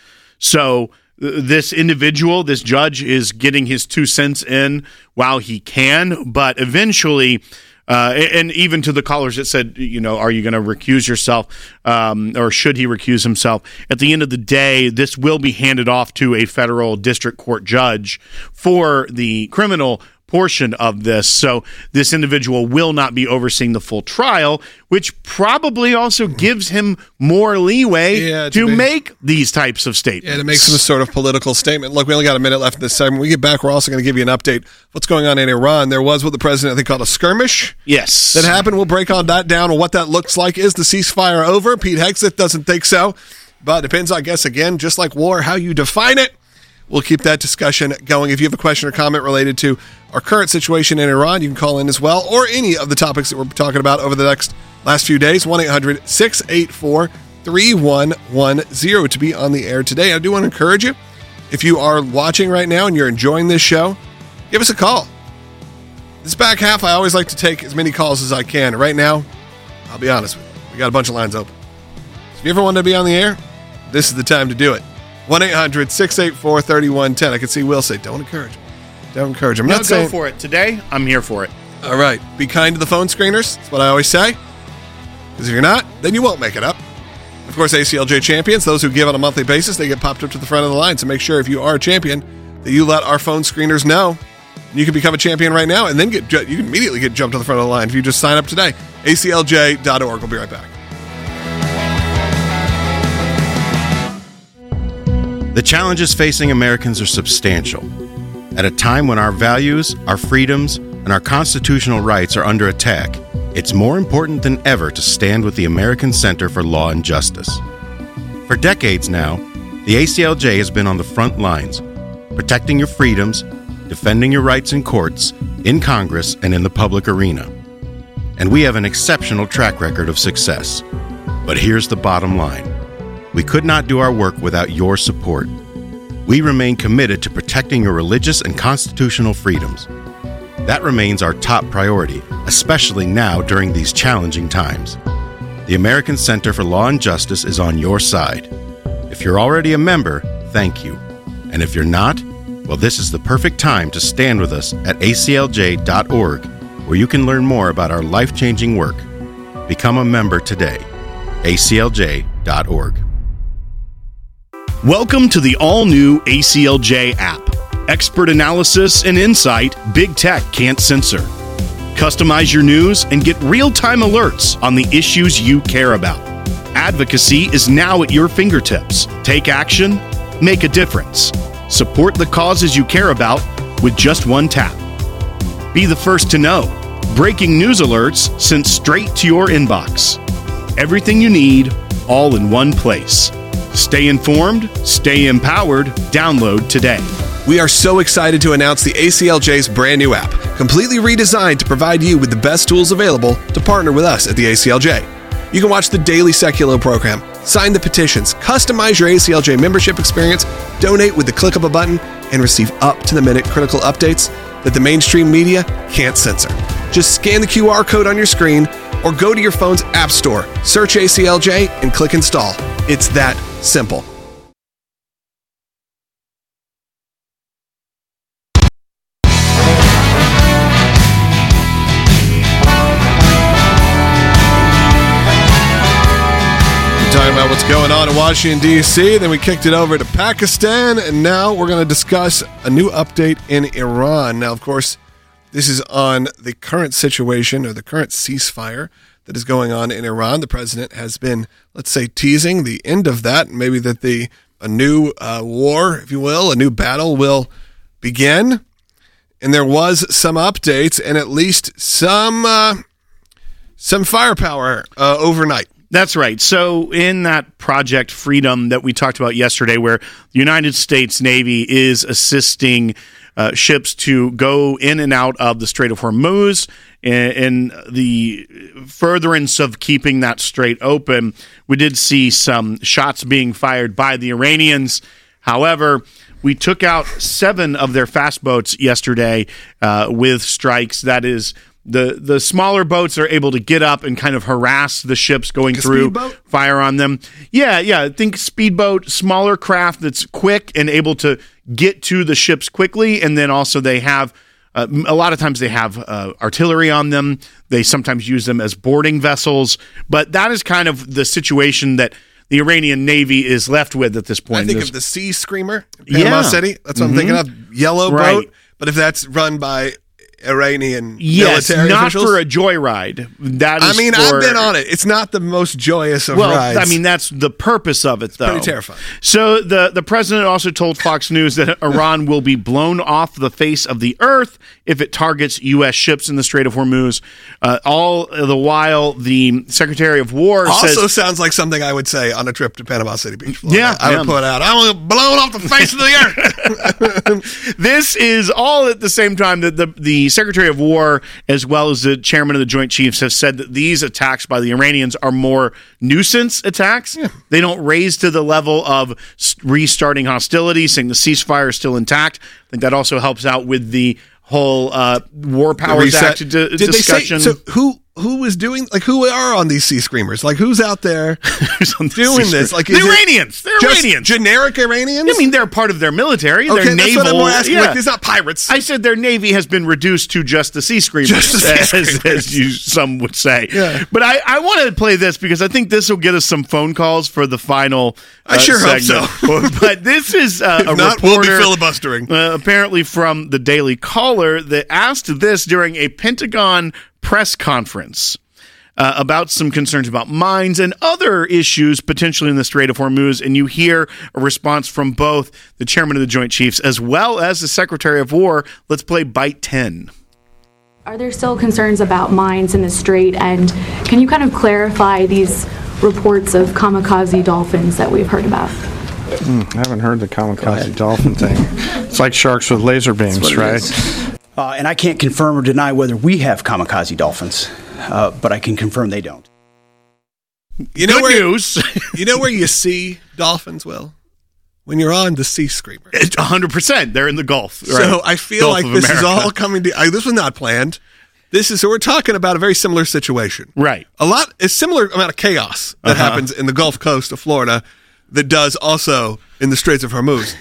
So this individual, this judge, is getting his two cents in while he can, but eventually, uh, and even to the callers that said, you know, are you going to recuse yourself, um, or should he recuse himself? At the end of the day, this will be handed off to a federal district court judge for the criminal portion of this. So this individual will not be overseeing the full trial, which probably also gives him more leeway yeah, to, to be, make these types of statements. Yeah, to make some sort of political statement. Look, we only got a minute left in this segment. When we get back, we're also going to give you an update what's going on in Iran. There was what the president, I think, called a skirmish. Yes. That happened. We'll break on that down and what that looks like. Is the ceasefire over? Pete Hegseth doesn't think so. But it depends, I guess, again, just like war, how you define it. We'll keep that discussion going. If you have a question or comment related to our current situation in Iran, you can call in as well, or any of the topics that we're talking about over the next last few days. one eight hundred six eight four three one one zero to be on the air today. I do want to encourage you, if you are watching right now and you're enjoying this show, give us a call. This back half, I always like to take as many calls as I can. Right now, I'll be honest with you, we got a bunch of lines open. So if you ever wanted to be on the air, this is the time to do it. one eight hundred six eight four three one one zero. I can see Will say, don't encourage him. Don't encourage him. I'm no, not saying, go for it. Today, I'm here for it. All right. Be kind to the phone screeners. That's what I always say. Because if you're not, then you won't make it up. Of course, A C L J champions, those who give on a monthly basis, they get popped up to the front of the line. So make sure if you are a champion that you let our phone screeners know. You can become a champion right now and then get you can immediately get jumped to the front of the line if you just sign up today. A C L J dot org. We'll be right back. The challenges facing Americans are substantial. At a time when our values, our freedoms, and our constitutional rights are under attack, it's more important than ever to stand with the American Center for Law and Justice. For decades now, the A C L J has been on the front lines, protecting your freedoms, defending your rights in courts, in Congress, and in the public arena. And we have an exceptional track record of success. But here's the bottom line. We could not do our work without your support. We remain committed to protecting your religious and constitutional freedoms. That remains our top priority, especially now during these challenging times. The American Center for Law and Justice is on your side. If you're already a member, thank you. And if you're not, well, this is the perfect time to stand with us at A C L J dot org, where you can learn more about our life-changing work. Become a member today. A C L J dot org. Welcome to the all-new A C L J app. Expert analysis and insight big tech can't censor. Customize your news and get real-time alerts on the issues you care about. Advocacy is now at your fingertips. Take action, make a difference. Support the causes you care about with just one tap. Be the first to know. Breaking news alerts sent straight to your inbox. Everything you need, all in one place. Stay informed, stay empowered, download today. We are so excited to announce the A C L J's brand new app, completely redesigned to provide you with the best tools available to partner with us at the A C L J. You can watch the daily Secular program, sign the petitions, customize your A C L J membership experience, donate with the click of a button, and receive up-to-the-minute critical updates that the mainstream media can't censor. Just scan the Q R code on your screen or go to your phone's app store, search A C L J, and click install. It's that simple. Talking about what's going on in Washington, D C Then we kicked it over to Pakistan, and now we're going to discuss a new update in Iran. Now, of course, this is on the current situation or the current ceasefire that is going on in Iran. The president has been, let's say, teasing the end of that, maybe that the a new uh, war, if you will, a new battle will begin. And there was some updates and at least some uh, some firepower uh, overnight. That's right. So in that Project Freedom that we talked about yesterday, where the United States Navy is assisting uh, ships to go in and out of the Strait of Hormuz in, in the furtherance of keeping that strait open, we did see some shots being fired by the Iranians. However, we took out seven of their fast boats yesterday uh, with strikes. That is, The the smaller boats are able to get up and kind of harass the ships going Like a through, speedboat? fire on them. Yeah, yeah. Think speedboat, smaller craft that's quick and able to get to the ships quickly. And then also they have, uh, a lot of times they have uh, artillery on them. They sometimes use them as boarding vessels. But that is kind of the situation that the Iranian Navy is left with at this point. I think This- of the Sea Screamer, Panama Yeah. City. That's what Mhm. I'm thinking of. Yellow Right. boat. But if that's run by Iranian yes, military not officials, for a joyride. That is I mean, for, I've been on it. It's not the most joyous of Well, rides. I mean, that's the purpose of it, though. pretty terrifying. So the, the president also told Fox News that Iran will be blown off the face of the earth if it targets U S ships in the Strait of Hormuz. Uh, all the while, the Secretary of War Also says... sounds like something I would say on a trip to Panama City Beach. Florida. Yeah, I would yeah. put out, I want to blow it off the face of the earth. This is all at the same time that the, the Secretary of War, as well as the chairman of the Joint Chiefs, have said that these attacks by the Iranians are more nuisance attacks. Yeah. They don't raise to the level of restarting hostilities, saying the ceasefire is still intact. I think that also helps out with the whole uh, War Powers Reset. Act d- Did discussion. They say, so who who is doing, like, who are on these Sea Screamers? Like, who's out there doing this? Like, the is it Iranians. They're just Iranians. generic Iranians? I mean, they're part of their military. okay, their that's naval. what I'm more asking. yeah. Like, it's not pirates. I said their navy has been reduced to just the sea screamers, Just the sea as, screamers. as you, some would say. Yeah. But I, I want to play this because I think this will get us some phone calls for the final uh, I sure hope segment. so. But this is uh, a if not, we'll be reporter, filibustering. uh, apparently from the Daily Caller, that asked this during a Pentagon press conference. uh, about some concerns about mines and other issues potentially in the Strait of Hormuz. And you hear a response from both the chairman of the Joint Chiefs as well as the Secretary of War. Let's play Bite ten. Are there still concerns about mines in the Strait? And can you kind of clarify these reports of kamikaze dolphins that we've heard about? Mm, I haven't heard the kamikaze dolphin thing. It's like sharks with laser beams, right? Uh, and I can't confirm or deny whether we have kamikaze dolphins, uh, but I can confirm they don't. You know Good where, news. You know where you see dolphins, Will? When you're on the Sea Screamer. It's one hundred percent. They're in the Gulf. Right? So I feel Gulf like of this America. is all coming to... I, this was not planned. This is... So we're talking about a very similar situation. Right. A lot... A similar amount of chaos that Uh-huh. happens in the Gulf Coast of Florida that does also in the Straits of Hormuz.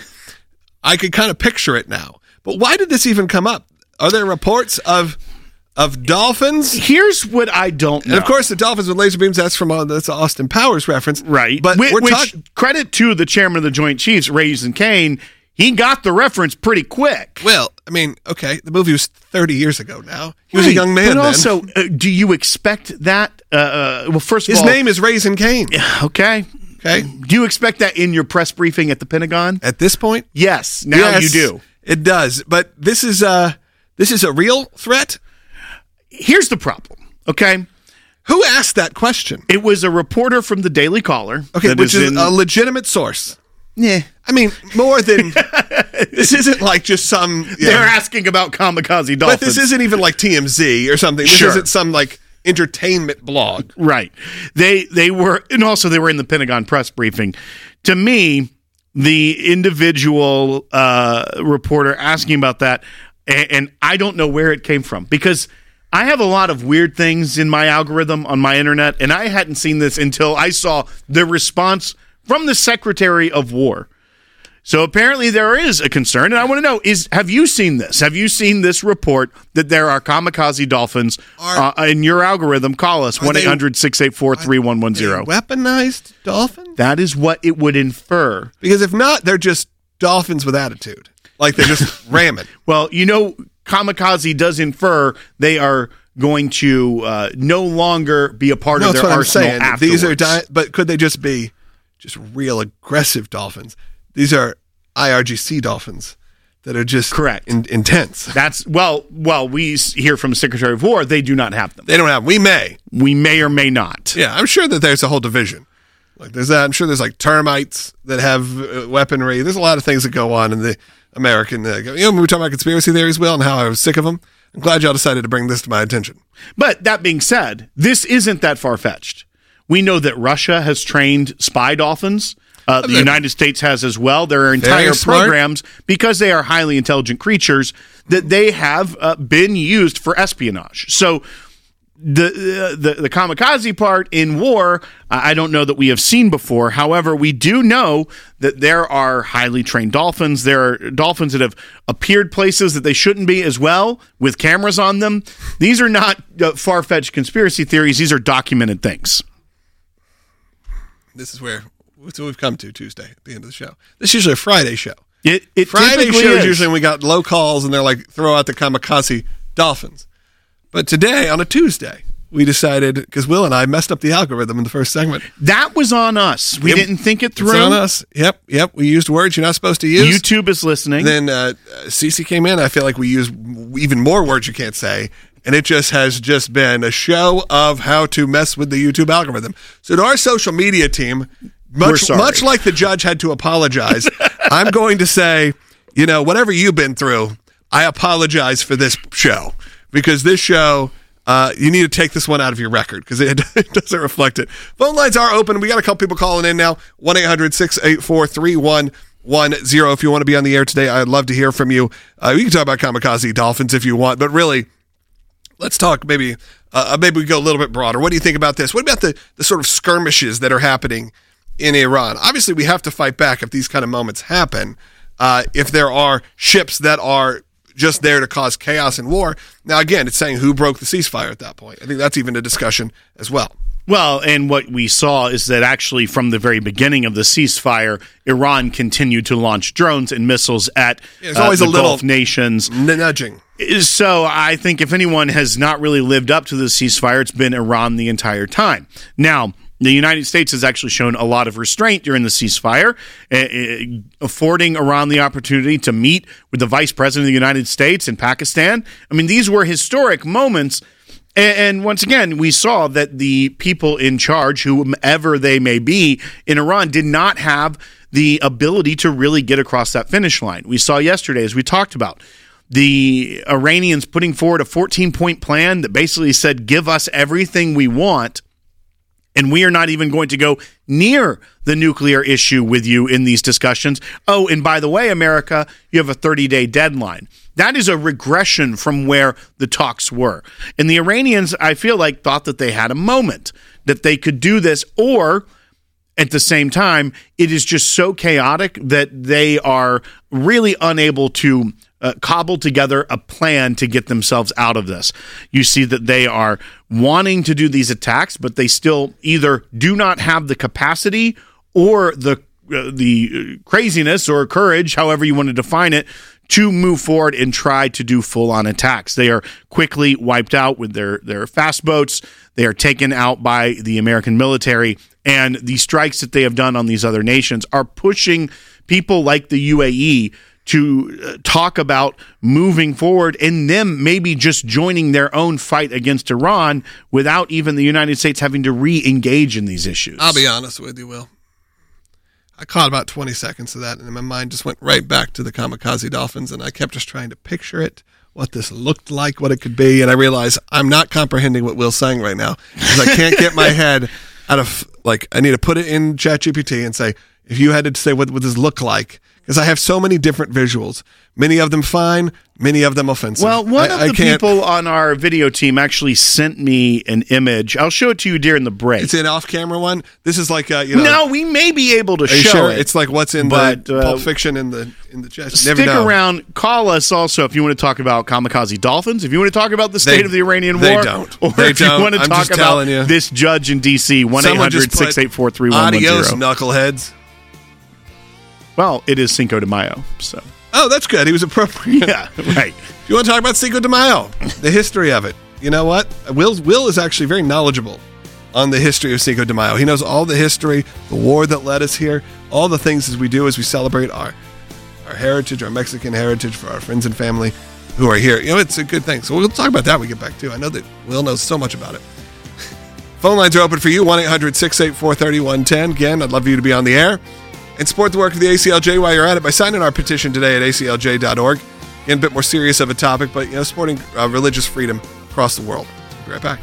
I could kind of picture it now. But why did this even come up? Are there reports of of dolphins? Here's what I don't know. And of course, the dolphins with laser beams, that's from uh, that's an Austin Powers reference. Right. But Wh- we're which, talking... credit to the chairman of the Joint Chiefs, Raising Cane, he got the reference pretty quick. Well, I mean, okay, the movie was thirty years ago now. He was a Right, young man But then. also, uh, do you expect that? Uh, uh, well, first of His all... name is Raising Cane. Okay. Okay. Do you expect that in your press briefing at the Pentagon? At this point? Yes. Now Yes, you do. It does. But this is uh this is a real threat? Here's the problem, okay? Who asked that question? It was a reporter from the Daily Caller. Okay, that which is in- a legitimate source. Yeah. I mean, more than this isn't like just some you They're know, asking about kamikaze dolphins. but this isn't even like T M Z or something. This Sure. isn't some like entertainment blog. Right. They they were, and also they were in the Pentagon press briefing. To me, the individual uh, reporter asking about that, and, and I don't know where it came from because I have a lot of weird things in my algorithm on my internet, and I hadn't seen this until I saw the response from the Secretary of War. So apparently there is a concern, and I want to know, is have you seen this? Have you seen this report that there are kamikaze dolphins Are- uh, in your algorithm? Call us, Are one they- eight hundred six eight four three one one zero. Weaponized dolphins? That is what it would infer. Because if not, they're just dolphins with attitude. Like they're just ramming. Well, you know, kamikaze does infer they are going to uh, no longer be a part No, of that's their what I'm arsenal saying. afterwards. These are, di- but could they just be just real aggressive dolphins? These are I R G C dolphins that are just Correct. in, intense. That's well, well, we s- hear from the Secretary of War they do not have them. They don't have. We may. We may or may not. Yeah, I'm sure that there's a whole division. Like there's that. I'm sure there's like termites that have uh, weaponry. There's a lot of things that go on in the American. Uh, you know, when we were talking about conspiracy theories, Will, and how I was sick of them. I'm glad y'all decided to bring this to my attention. But that being said, this isn't that far fetched. We know that Russia has trained spy dolphins. Uh, the They're- United States has as well. There are entire smart. programs, because they are highly intelligent creatures, that they have uh, been used for espionage. So the, uh, the the kamikaze part in war, I don't know that we have seen before. However, we do know that there are highly trained dolphins. There are dolphins that have appeared places that they shouldn't be as well, with cameras on them. These are not uh, far-fetched conspiracy theories. These are documented things. This is where that's what we've come to Tuesday at the end of the show. This is usually a Friday show. It, it Friday typically shows is. usually when we got low calls and they're like, throw out the kamikaze dolphins. But today, on a Tuesday, we decided, because Will and I messed up the algorithm in the first segment. That was on us. We Yep. didn't think it through. It's on us. Yep, yep. We used words you're not supposed to use. YouTube is listening. Then uh, Cece came in. I feel like we use even more words you can't say. And it just has just been a show of how to mess with the YouTube algorithm. So to our social media team, We're much, sorry. much like the judge had to apologize, I'm going to say, you know, whatever you've been through, I apologize for this show. Because this show, uh, you need to take this one out of your record because it, it doesn't reflect it. Phone lines are open. We got a couple people calling in now. one eight hundred six eight four three one one zero. If you want to be on the air today, I'd love to hear from you. Uh, we can talk about kamikaze dolphins if you want, but really, let's talk maybe uh, maybe we go a little bit broader. What do you think about this? What about the, the sort of skirmishes that are happening in Iran? Obviously, we have to fight back if these kind of moments happen. Uh, if there are ships that are just there to cause chaos and war. Now, again, it's saying who broke the ceasefire at that point. I think that's even a discussion as well. Well, and what we saw is that actually from the very beginning of the ceasefire, Iran continued to launch drones and missiles at There's uh, always the a little Gulf nations. nudging. So I think if anyone has not really lived up to the ceasefire, it's been Iran the entire time. Now, the United States has actually shown a lot of restraint during the ceasefire, uh, affording Iran the opportunity to meet with the Vice President of the United States in Pakistan. I mean, these were historic moments. And once again, we saw that the people in charge, whomever they may be in Iran, did not have the ability to really get across that finish line. We saw yesterday, as we talked about, the Iranians putting forward a fourteen-point plan that basically said, give us everything we want, and we are not even going to go near the nuclear issue with you in these discussions. Oh, and by the way, America, you have a thirty-day deadline. That is a regression from where the talks were. And the Iranians, I feel like, thought that they had a moment, that they could do this, or at the same time, it is just so chaotic that they are really unable to uh, cobble together a plan to get themselves out of this. You see that they are wanting to do these attacks, but they still either do not have the capacity or the uh, the craziness or courage, however you want to define it, to move forward and try to do full-on attacks. They are quickly wiped out with their, their fast boats. They are taken out by the American military, and the strikes that they have done on these other nations are pushing people like the U A E to talk about moving forward and them maybe just joining their own fight against Iran without even the United States having to re-engage in these issues. I'll be honest with you, Will. I caught about twenty seconds of that, and my mind just went right back to the kamikaze dolphins, and I kept just trying to picture it, what this looked like, what it could be, and I realized I'm not comprehending what Will's saying right now, because I can't get my head out of, like, I need to put it in ChatGPT and say, if you had to say what would this look like, because I have so many different visuals, many of them fine, many of them offensive. Well, one I, of I the can't, people on our video team actually sent me an image. I'll show it to you during the break. It's an off-camera one. This is like uh, you know. No, we may be able to Are you show sure? it. It's like what's in but, the uh, Pulp Fiction in the in the chest. Stick Never know. around. Call us also if you want to talk about kamikaze dolphins. If you want to talk about the state They- of the Iranian they war, don't. or They if you don't. want to I'm talk just about telling you. this judge in D C, one eight Someone just hundred, six eight four, three put, one one Adios, zero. knuckleheads. Well, it is Cinco de Mayo, so Oh, that's good. He was appropriate. yeah, right. If you want to talk about Cinco de Mayo, the history of it, you know what? Will Will is actually very knowledgeable on the history of Cinco de Mayo. He knows all the history, the war that led us here, all the things as we do as we celebrate our our heritage, our Mexican heritage for our friends and family who are here. You know, it's a good thing. So we'll talk about that when we get back too. I know that Will knows so much about it. Phone lines are open for you, one eight hundred, six eight four, three one one zero. Again, I'd love for you to be on the air and support the work of the A C L J while you're at it by signing our petition today at A C L J dot org. Again, a bit more serious of a topic, but you know, supporting uh, religious freedom across the world. We'll be right back.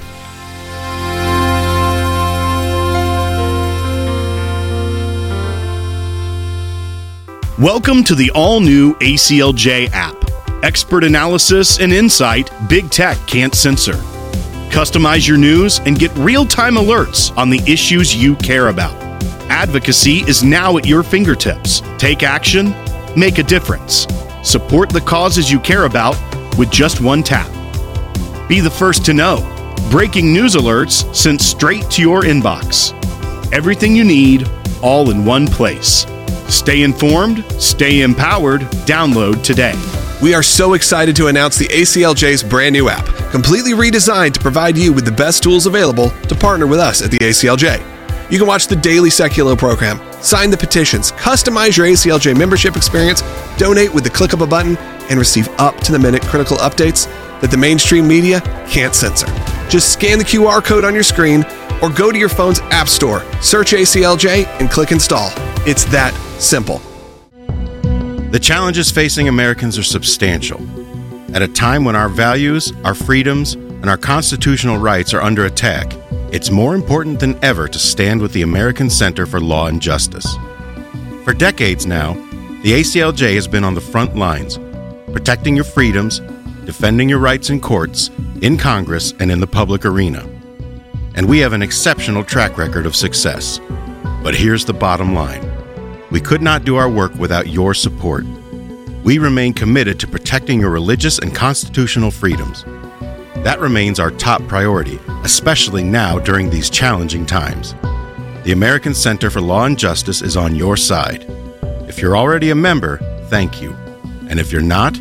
Welcome to the all-new A C L J app. Expert analysis and insight big tech can't censor. Customize your news and get real-time alerts on the issues you care about. Advocacy is now at your fingertips. Take action, make a difference. Support the causes you care about with just one tap. Be the first to know. Breaking news alerts sent straight to your inbox. Everything you need, all in one place. Stay informed, stay empowered. Download today. We are so excited to announce the A C L J's brand new app, completely redesigned to provide you with the best tools available to partner with us at the A C L J. You can watch the daily Seculo program, sign the petitions, customize your A C L J membership experience, donate with the click of a button, and receive up-to-the-minute critical updates that the mainstream media can't censor. Just scan the Q R code on your screen or go to your phone's app store, search A C L J, and click install. It's that simple. The challenges facing Americans are substantial. At a time when our values, our freedoms, and our constitutional rights are under attack, it's more important than ever to stand with the American Center for Law and Justice. For decades now, the A C L J has been on the front lines, protecting your freedoms, defending your rights in courts, in Congress, and in the public arena. And we have an exceptional track record of success. But here's the bottom line. We could not do our work without your support. We remain committed to protecting your religious and constitutional freedoms. That remains our top priority, especially now during these challenging times. The American Center for Law and Justice is on your side. If you're already a member, thank you. And if you're not,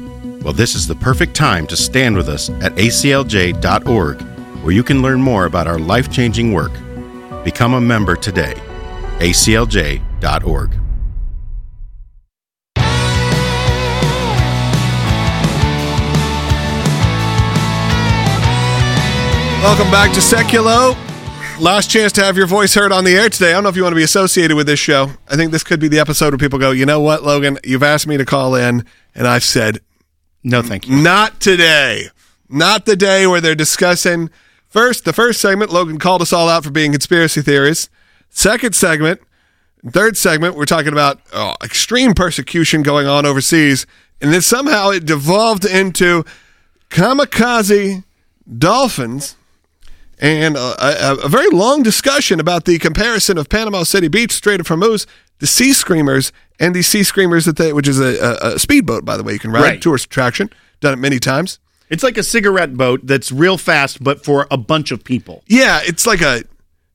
Well, this is the perfect time to stand with us at A C L J dot org, where you can learn more about our life-changing work. Become a member today. A C L J dot org. Welcome back to Seculo. Last chance to have your voice heard on the air today. I don't know if you want to be associated with this show. I think this could be the episode where people go, you know what, Logan, you've asked me to call in, and I've said, no, thank you. Not today. Not the day where they're discussing, first, the first segment, Logan called us all out for being conspiracy theorists. Second segment, third segment, we're talking about oh, extreme persecution going on overseas, and then somehow it devolved into kamikaze dolphins. And a, a, a very long discussion about the comparison of Panama City Beach, Strait of Hormuz, the Sea Screamers, and the Sea Screamers, that they, which is a, a, a speedboat, by the way, you can ride, right. Tourist attraction, done it many times. It's like a cigarette boat that's real fast, but for a bunch of people. Yeah, it's like a...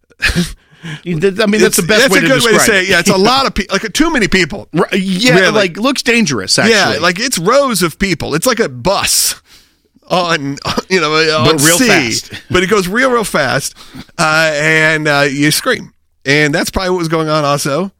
I mean, that's the best that's way a to good describe way to say it. it. Yeah, it's a lot of people, like too many people. Right, yeah, really. Like looks dangerous, actually. Yeah, like it's rows of people. It's like a bus. On you know on but real sea, fast. But it goes real real fast, uh, and uh, you scream, and that's probably what was going on. Also,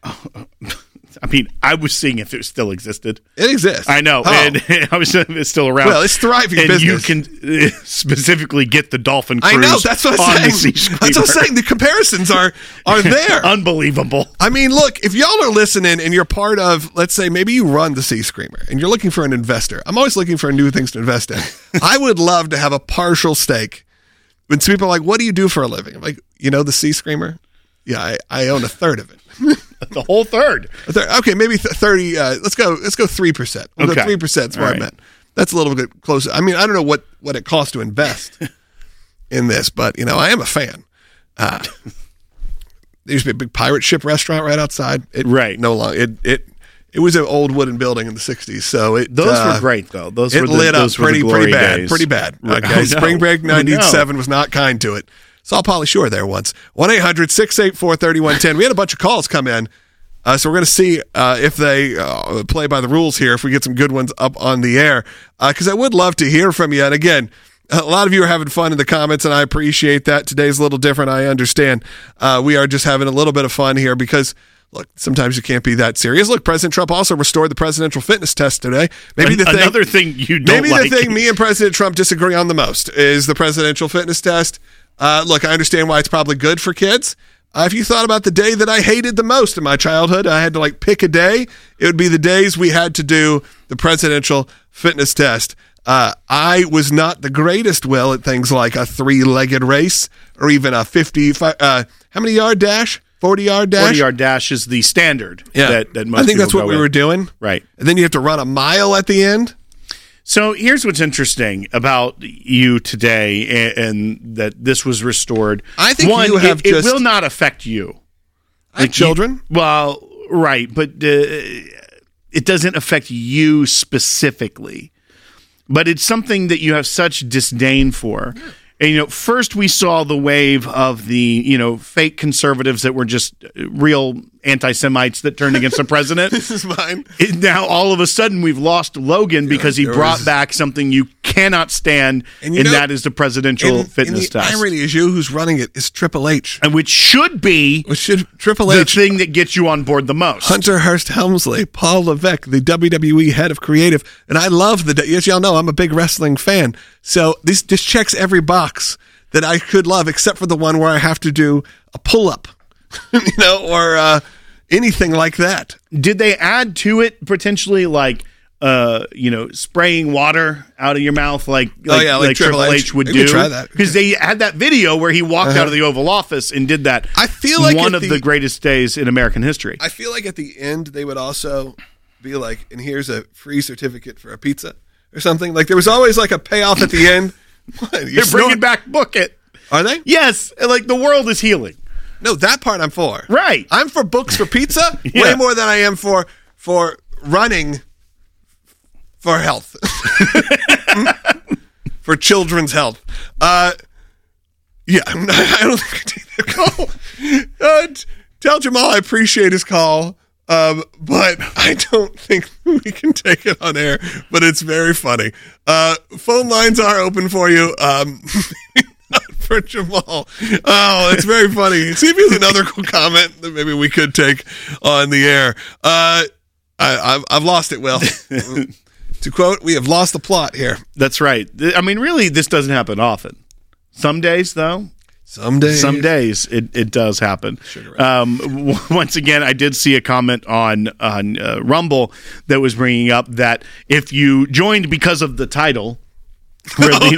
I mean, I was seeing if it still existed. It exists. I know, oh. and I was it's still around. Well, it's thriving and business. You can uh, specifically get the dolphin cruise. I know. That's what I'm on saying. The sea that's what I'm saying. The comparisons are are there. Unbelievable. I mean, look, if y'all are listening and you're part of, let's say, maybe you run the Sea Screamer and you're looking for an investor. I'm always looking for new things to invest in. I would love to have a partial stake. When people are like, "What do you do for a living?" I'm like, you know, the Sea Screamer. Yeah, I, I own a third of it. The whole third. A third. Okay, maybe th- thirty. Uh, let's go. Let's go three percent. We'll okay. go three percent. That's what All I right. meant. That's a little bit closer. I mean, I don't know what, what it costs to invest in this, but you know, I am a fan. Uh, there used to be a big pirate ship restaurant right outside. It, right. No longer. It it it was an old wooden building in the sixties. So it those uh, were great though. Those it were the, lit up those pretty were the pretty bad. days. Pretty bad. Right. Okay. Oh, Spring no. Break Oh, no. ninety-seven was not kind to it. Saw Pauly Shore there once. one eight hundred six eight four three one one zero. We had a bunch of calls come in. Uh, so we're going to see uh, if they uh, play by the rules here, if we get some good ones up on the air. Because uh, I would love to hear from you. And again, a lot of you are having fun in the comments, and I appreciate that. Today's a little different, I understand. Uh, we are just having a little bit of fun here because, look, sometimes you can't be that serious. Look, President Trump also restored the presidential fitness test today. Maybe the thing, Another thing you don't maybe like. the thing me and President Trump disagree on the most is the presidential fitness test. Uh, look, I understand why it's probably good for kids. Uh, if you thought about the day that I hated the most in my childhood, I had to like pick a day. It would be the days we had to do the presidential fitness test. Uh, I was not the greatest, Will, at things like a three-legged race or even a fifty. Uh, how many yard dash? forty-yard dash? forty-yard dash is the standard. Yeah. That, that most I think that's people what go we with. were doing. Right. And then you have to run a mile at the end. So here's what's interesting about you today, and, and that this was restored. I think One, you have it, it just- will not affect you. I have children. You, well, right, but uh, it doesn't affect you specifically. But it's something that you have such disdain for. And, you know, first we saw the wave of the, you know, fake conservatives that were just real anti-Semites that turned against the president. This is mine. It, now, all of a sudden, we've lost Logan because he there brought was- back something you cannot stand, And and, you know- that is the presidential And, fitness and the test. irony is you who's running it is Triple H. And which should be Which should Triple the H. thing that gets you on board the most. Hunter Hearst Helmsley, Paul Levesque, the W W E head of creative. And I love the, as y'all know, I'm a big wrestling fan. So this just checks every box that I could love, except for the one where I have to do a pull-up, you know, or uh, anything like that. Did they add to it potentially like, uh, you know, spraying water out of your mouth like, like, Oh, yeah, like Triple H. would We do? could try that. Because they had that video where he walked Uh-huh. out of the Oval Office and did that. I feel like one at of the- the greatest days in American history. I feel like at the end they would also be like, and here's a free certificate for a pizza or something. Like there was always like a payoff at the end. What? They're You're bringing snort- back Book It. Are they? Yes, like the world is healing. No, that part I'm for. Right. I'm for books for pizza Yeah. way more than I am for for running for health. For children's health. Uh, yeah, I'm not, I don't think I take that call. Uh, t- tell Jamal I appreciate his call. Um, but I don't think we can take it on air, but it's very funny. Uh, phone lines are open for you. Um, not for Jamal. Oh, it's very funny. See if he has another comment that maybe we could take on the air. Uh, I, I've, I've lost it, Will. To quote, we have lost the plot here. That's right. I mean, really, this doesn't happen often. Some days, though. Some days. Some days it, it does happen. Um, w- once again, I did see a comment on, on uh, Rumble that was bringing up that if you joined because of the title, really,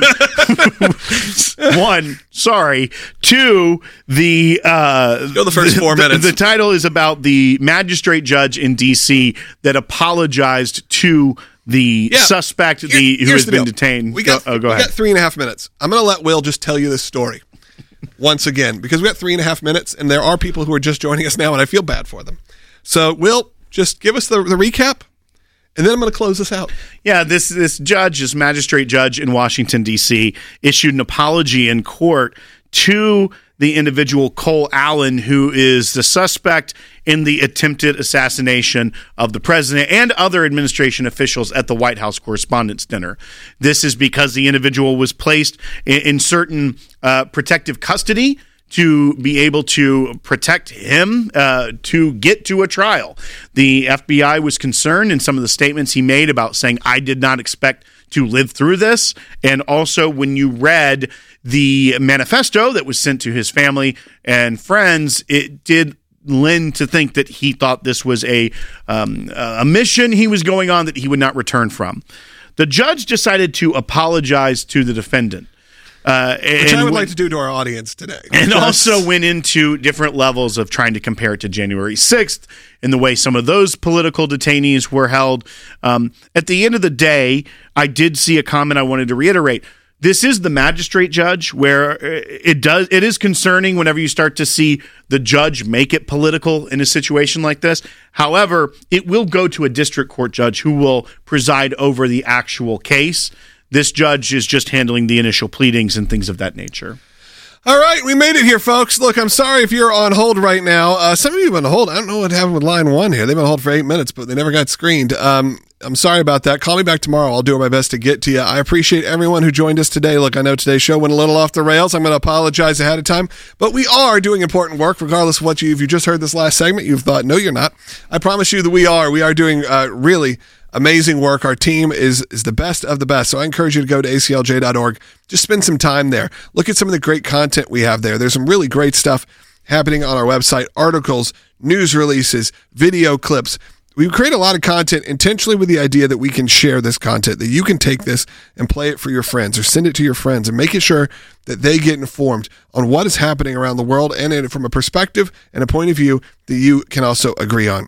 one, sorry. Two, the uh, go the first four the, minutes. The, the title is about the magistrate judge in D C that apologized to the yeah. suspect, Here, the who has the been deal. detained. We got, go, oh, go we ahead. got three and a half minutes. I'm going to let Will just tell you this story once again, because we got three and a half minutes, and there are people who are just joining us now, and I feel bad for them. So, Will, just give us the, the recap, and then I'm going to close this out. Yeah, this this judge, this magistrate judge in Washington, D C, issued an apology in court to the individual Cole Allen, who is the suspect in the attempted assassination of the president and other administration officials at the White House Correspondents' Dinner. This is because the individual was placed in, in certain uh, protective custody to be able to protect him uh, to get to a trial. The F B I was concerned in some of the statements he made about saying, I did not expect to live through this. And also when you read the manifesto that was sent to his family and friends, it did lend to think that he thought this was a, um, a mission he was going on that he would not return from. The judge decided to apologize to the defendant. Uh, Which I would went, like to do to our audience today. And also went into different levels of trying to compare it to January sixth and the way some of those political detainees were held. Um, at the end of the day, I did see a comment I wanted to reiterate. This is the magistrate judge, where it does it is concerning whenever you start to see the judge make it political in a situation like this. However, it will go to a district court judge who will preside over the actual case. This judge is just handling the initial pleadings and things of that nature. All right, we made it here, folks. Look, I'm sorry if you're on hold right now. Uh, some of you have been on hold. I don't know what happened with line one here. They've been on hold for eight minutes, but they never got screened. Um, I'm sorry about that. Call me back tomorrow. I'll do my best to get to you. I appreciate everyone who joined us today. Look, I know today's show went a little off the rails. I'm going to apologize ahead of time, but we are doing important work, regardless of what you, if you just heard this last segment, you've thought, no, you're not. I promise you that we are. We are doing uh, really amazing work. Our team is is the best of the best. So I encourage you to go to A C L J dot org. Just spend some time there. Look at some of the great content we have there. There's some really great stuff happening on our website. Articles, news releases, video clips. We create a lot of content intentionally with the idea that we can share this content, that you can take this and play it for your friends or send it to your friends and making sure that they get informed on what is happening around the world and from a perspective and a point of view that you can also agree on.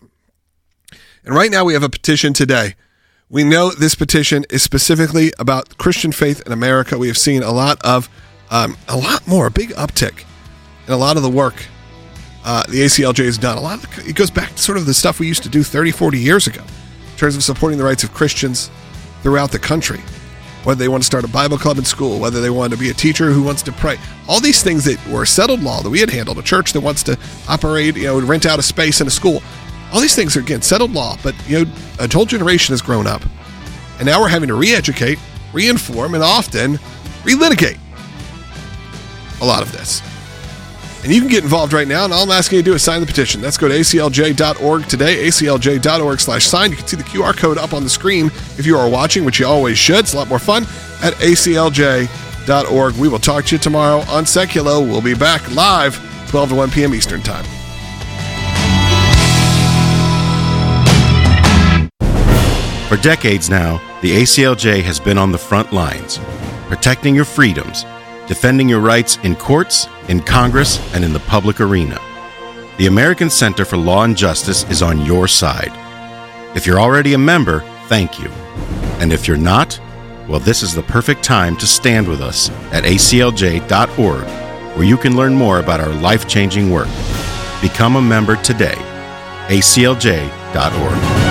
And right now we have a petition today. We know this petition is specifically about Christian faith in America. We have seen a lot of, um, a lot more, a big uptick in a lot of the work uh, the A C L J has done. A lot of the, it goes back to sort of the stuff we used to do thirty, forty years ago in terms of supporting the rights of Christians throughout the country. Whether they want to start a Bible club in school, whether they want to be a teacher who wants to pray. All these things that were settled law that we had handled, a church that wants to operate, you know, rent out a space in a school. All these things are, again, settled law, but, you know, a whole generation has grown up. And now we're having to re-educate, re-inform, and often re-litigate a lot of this. And you can get involved right now, and all I'm asking you to do is sign the petition. Let's go to A C L J dot org today, A C L J dot org slash sign. You can see the Q R code up on the screen if you are watching, which you always should. It's a lot more fun at A C L J dot org. We will talk to you tomorrow on Seculo. We'll be back live twelve to one p.m. Eastern Time. For decades now, the A C L J has been on the front lines, protecting your freedoms, defending your rights in courts, in Congress, and in the public arena. The American Center for Law and Justice is on your side. If you're already a member, thank you. And if you're not, well, this is the perfect time to stand with us at A C L J dot org, where you can learn more about our life-changing work. Become a member today. A C L J dot org.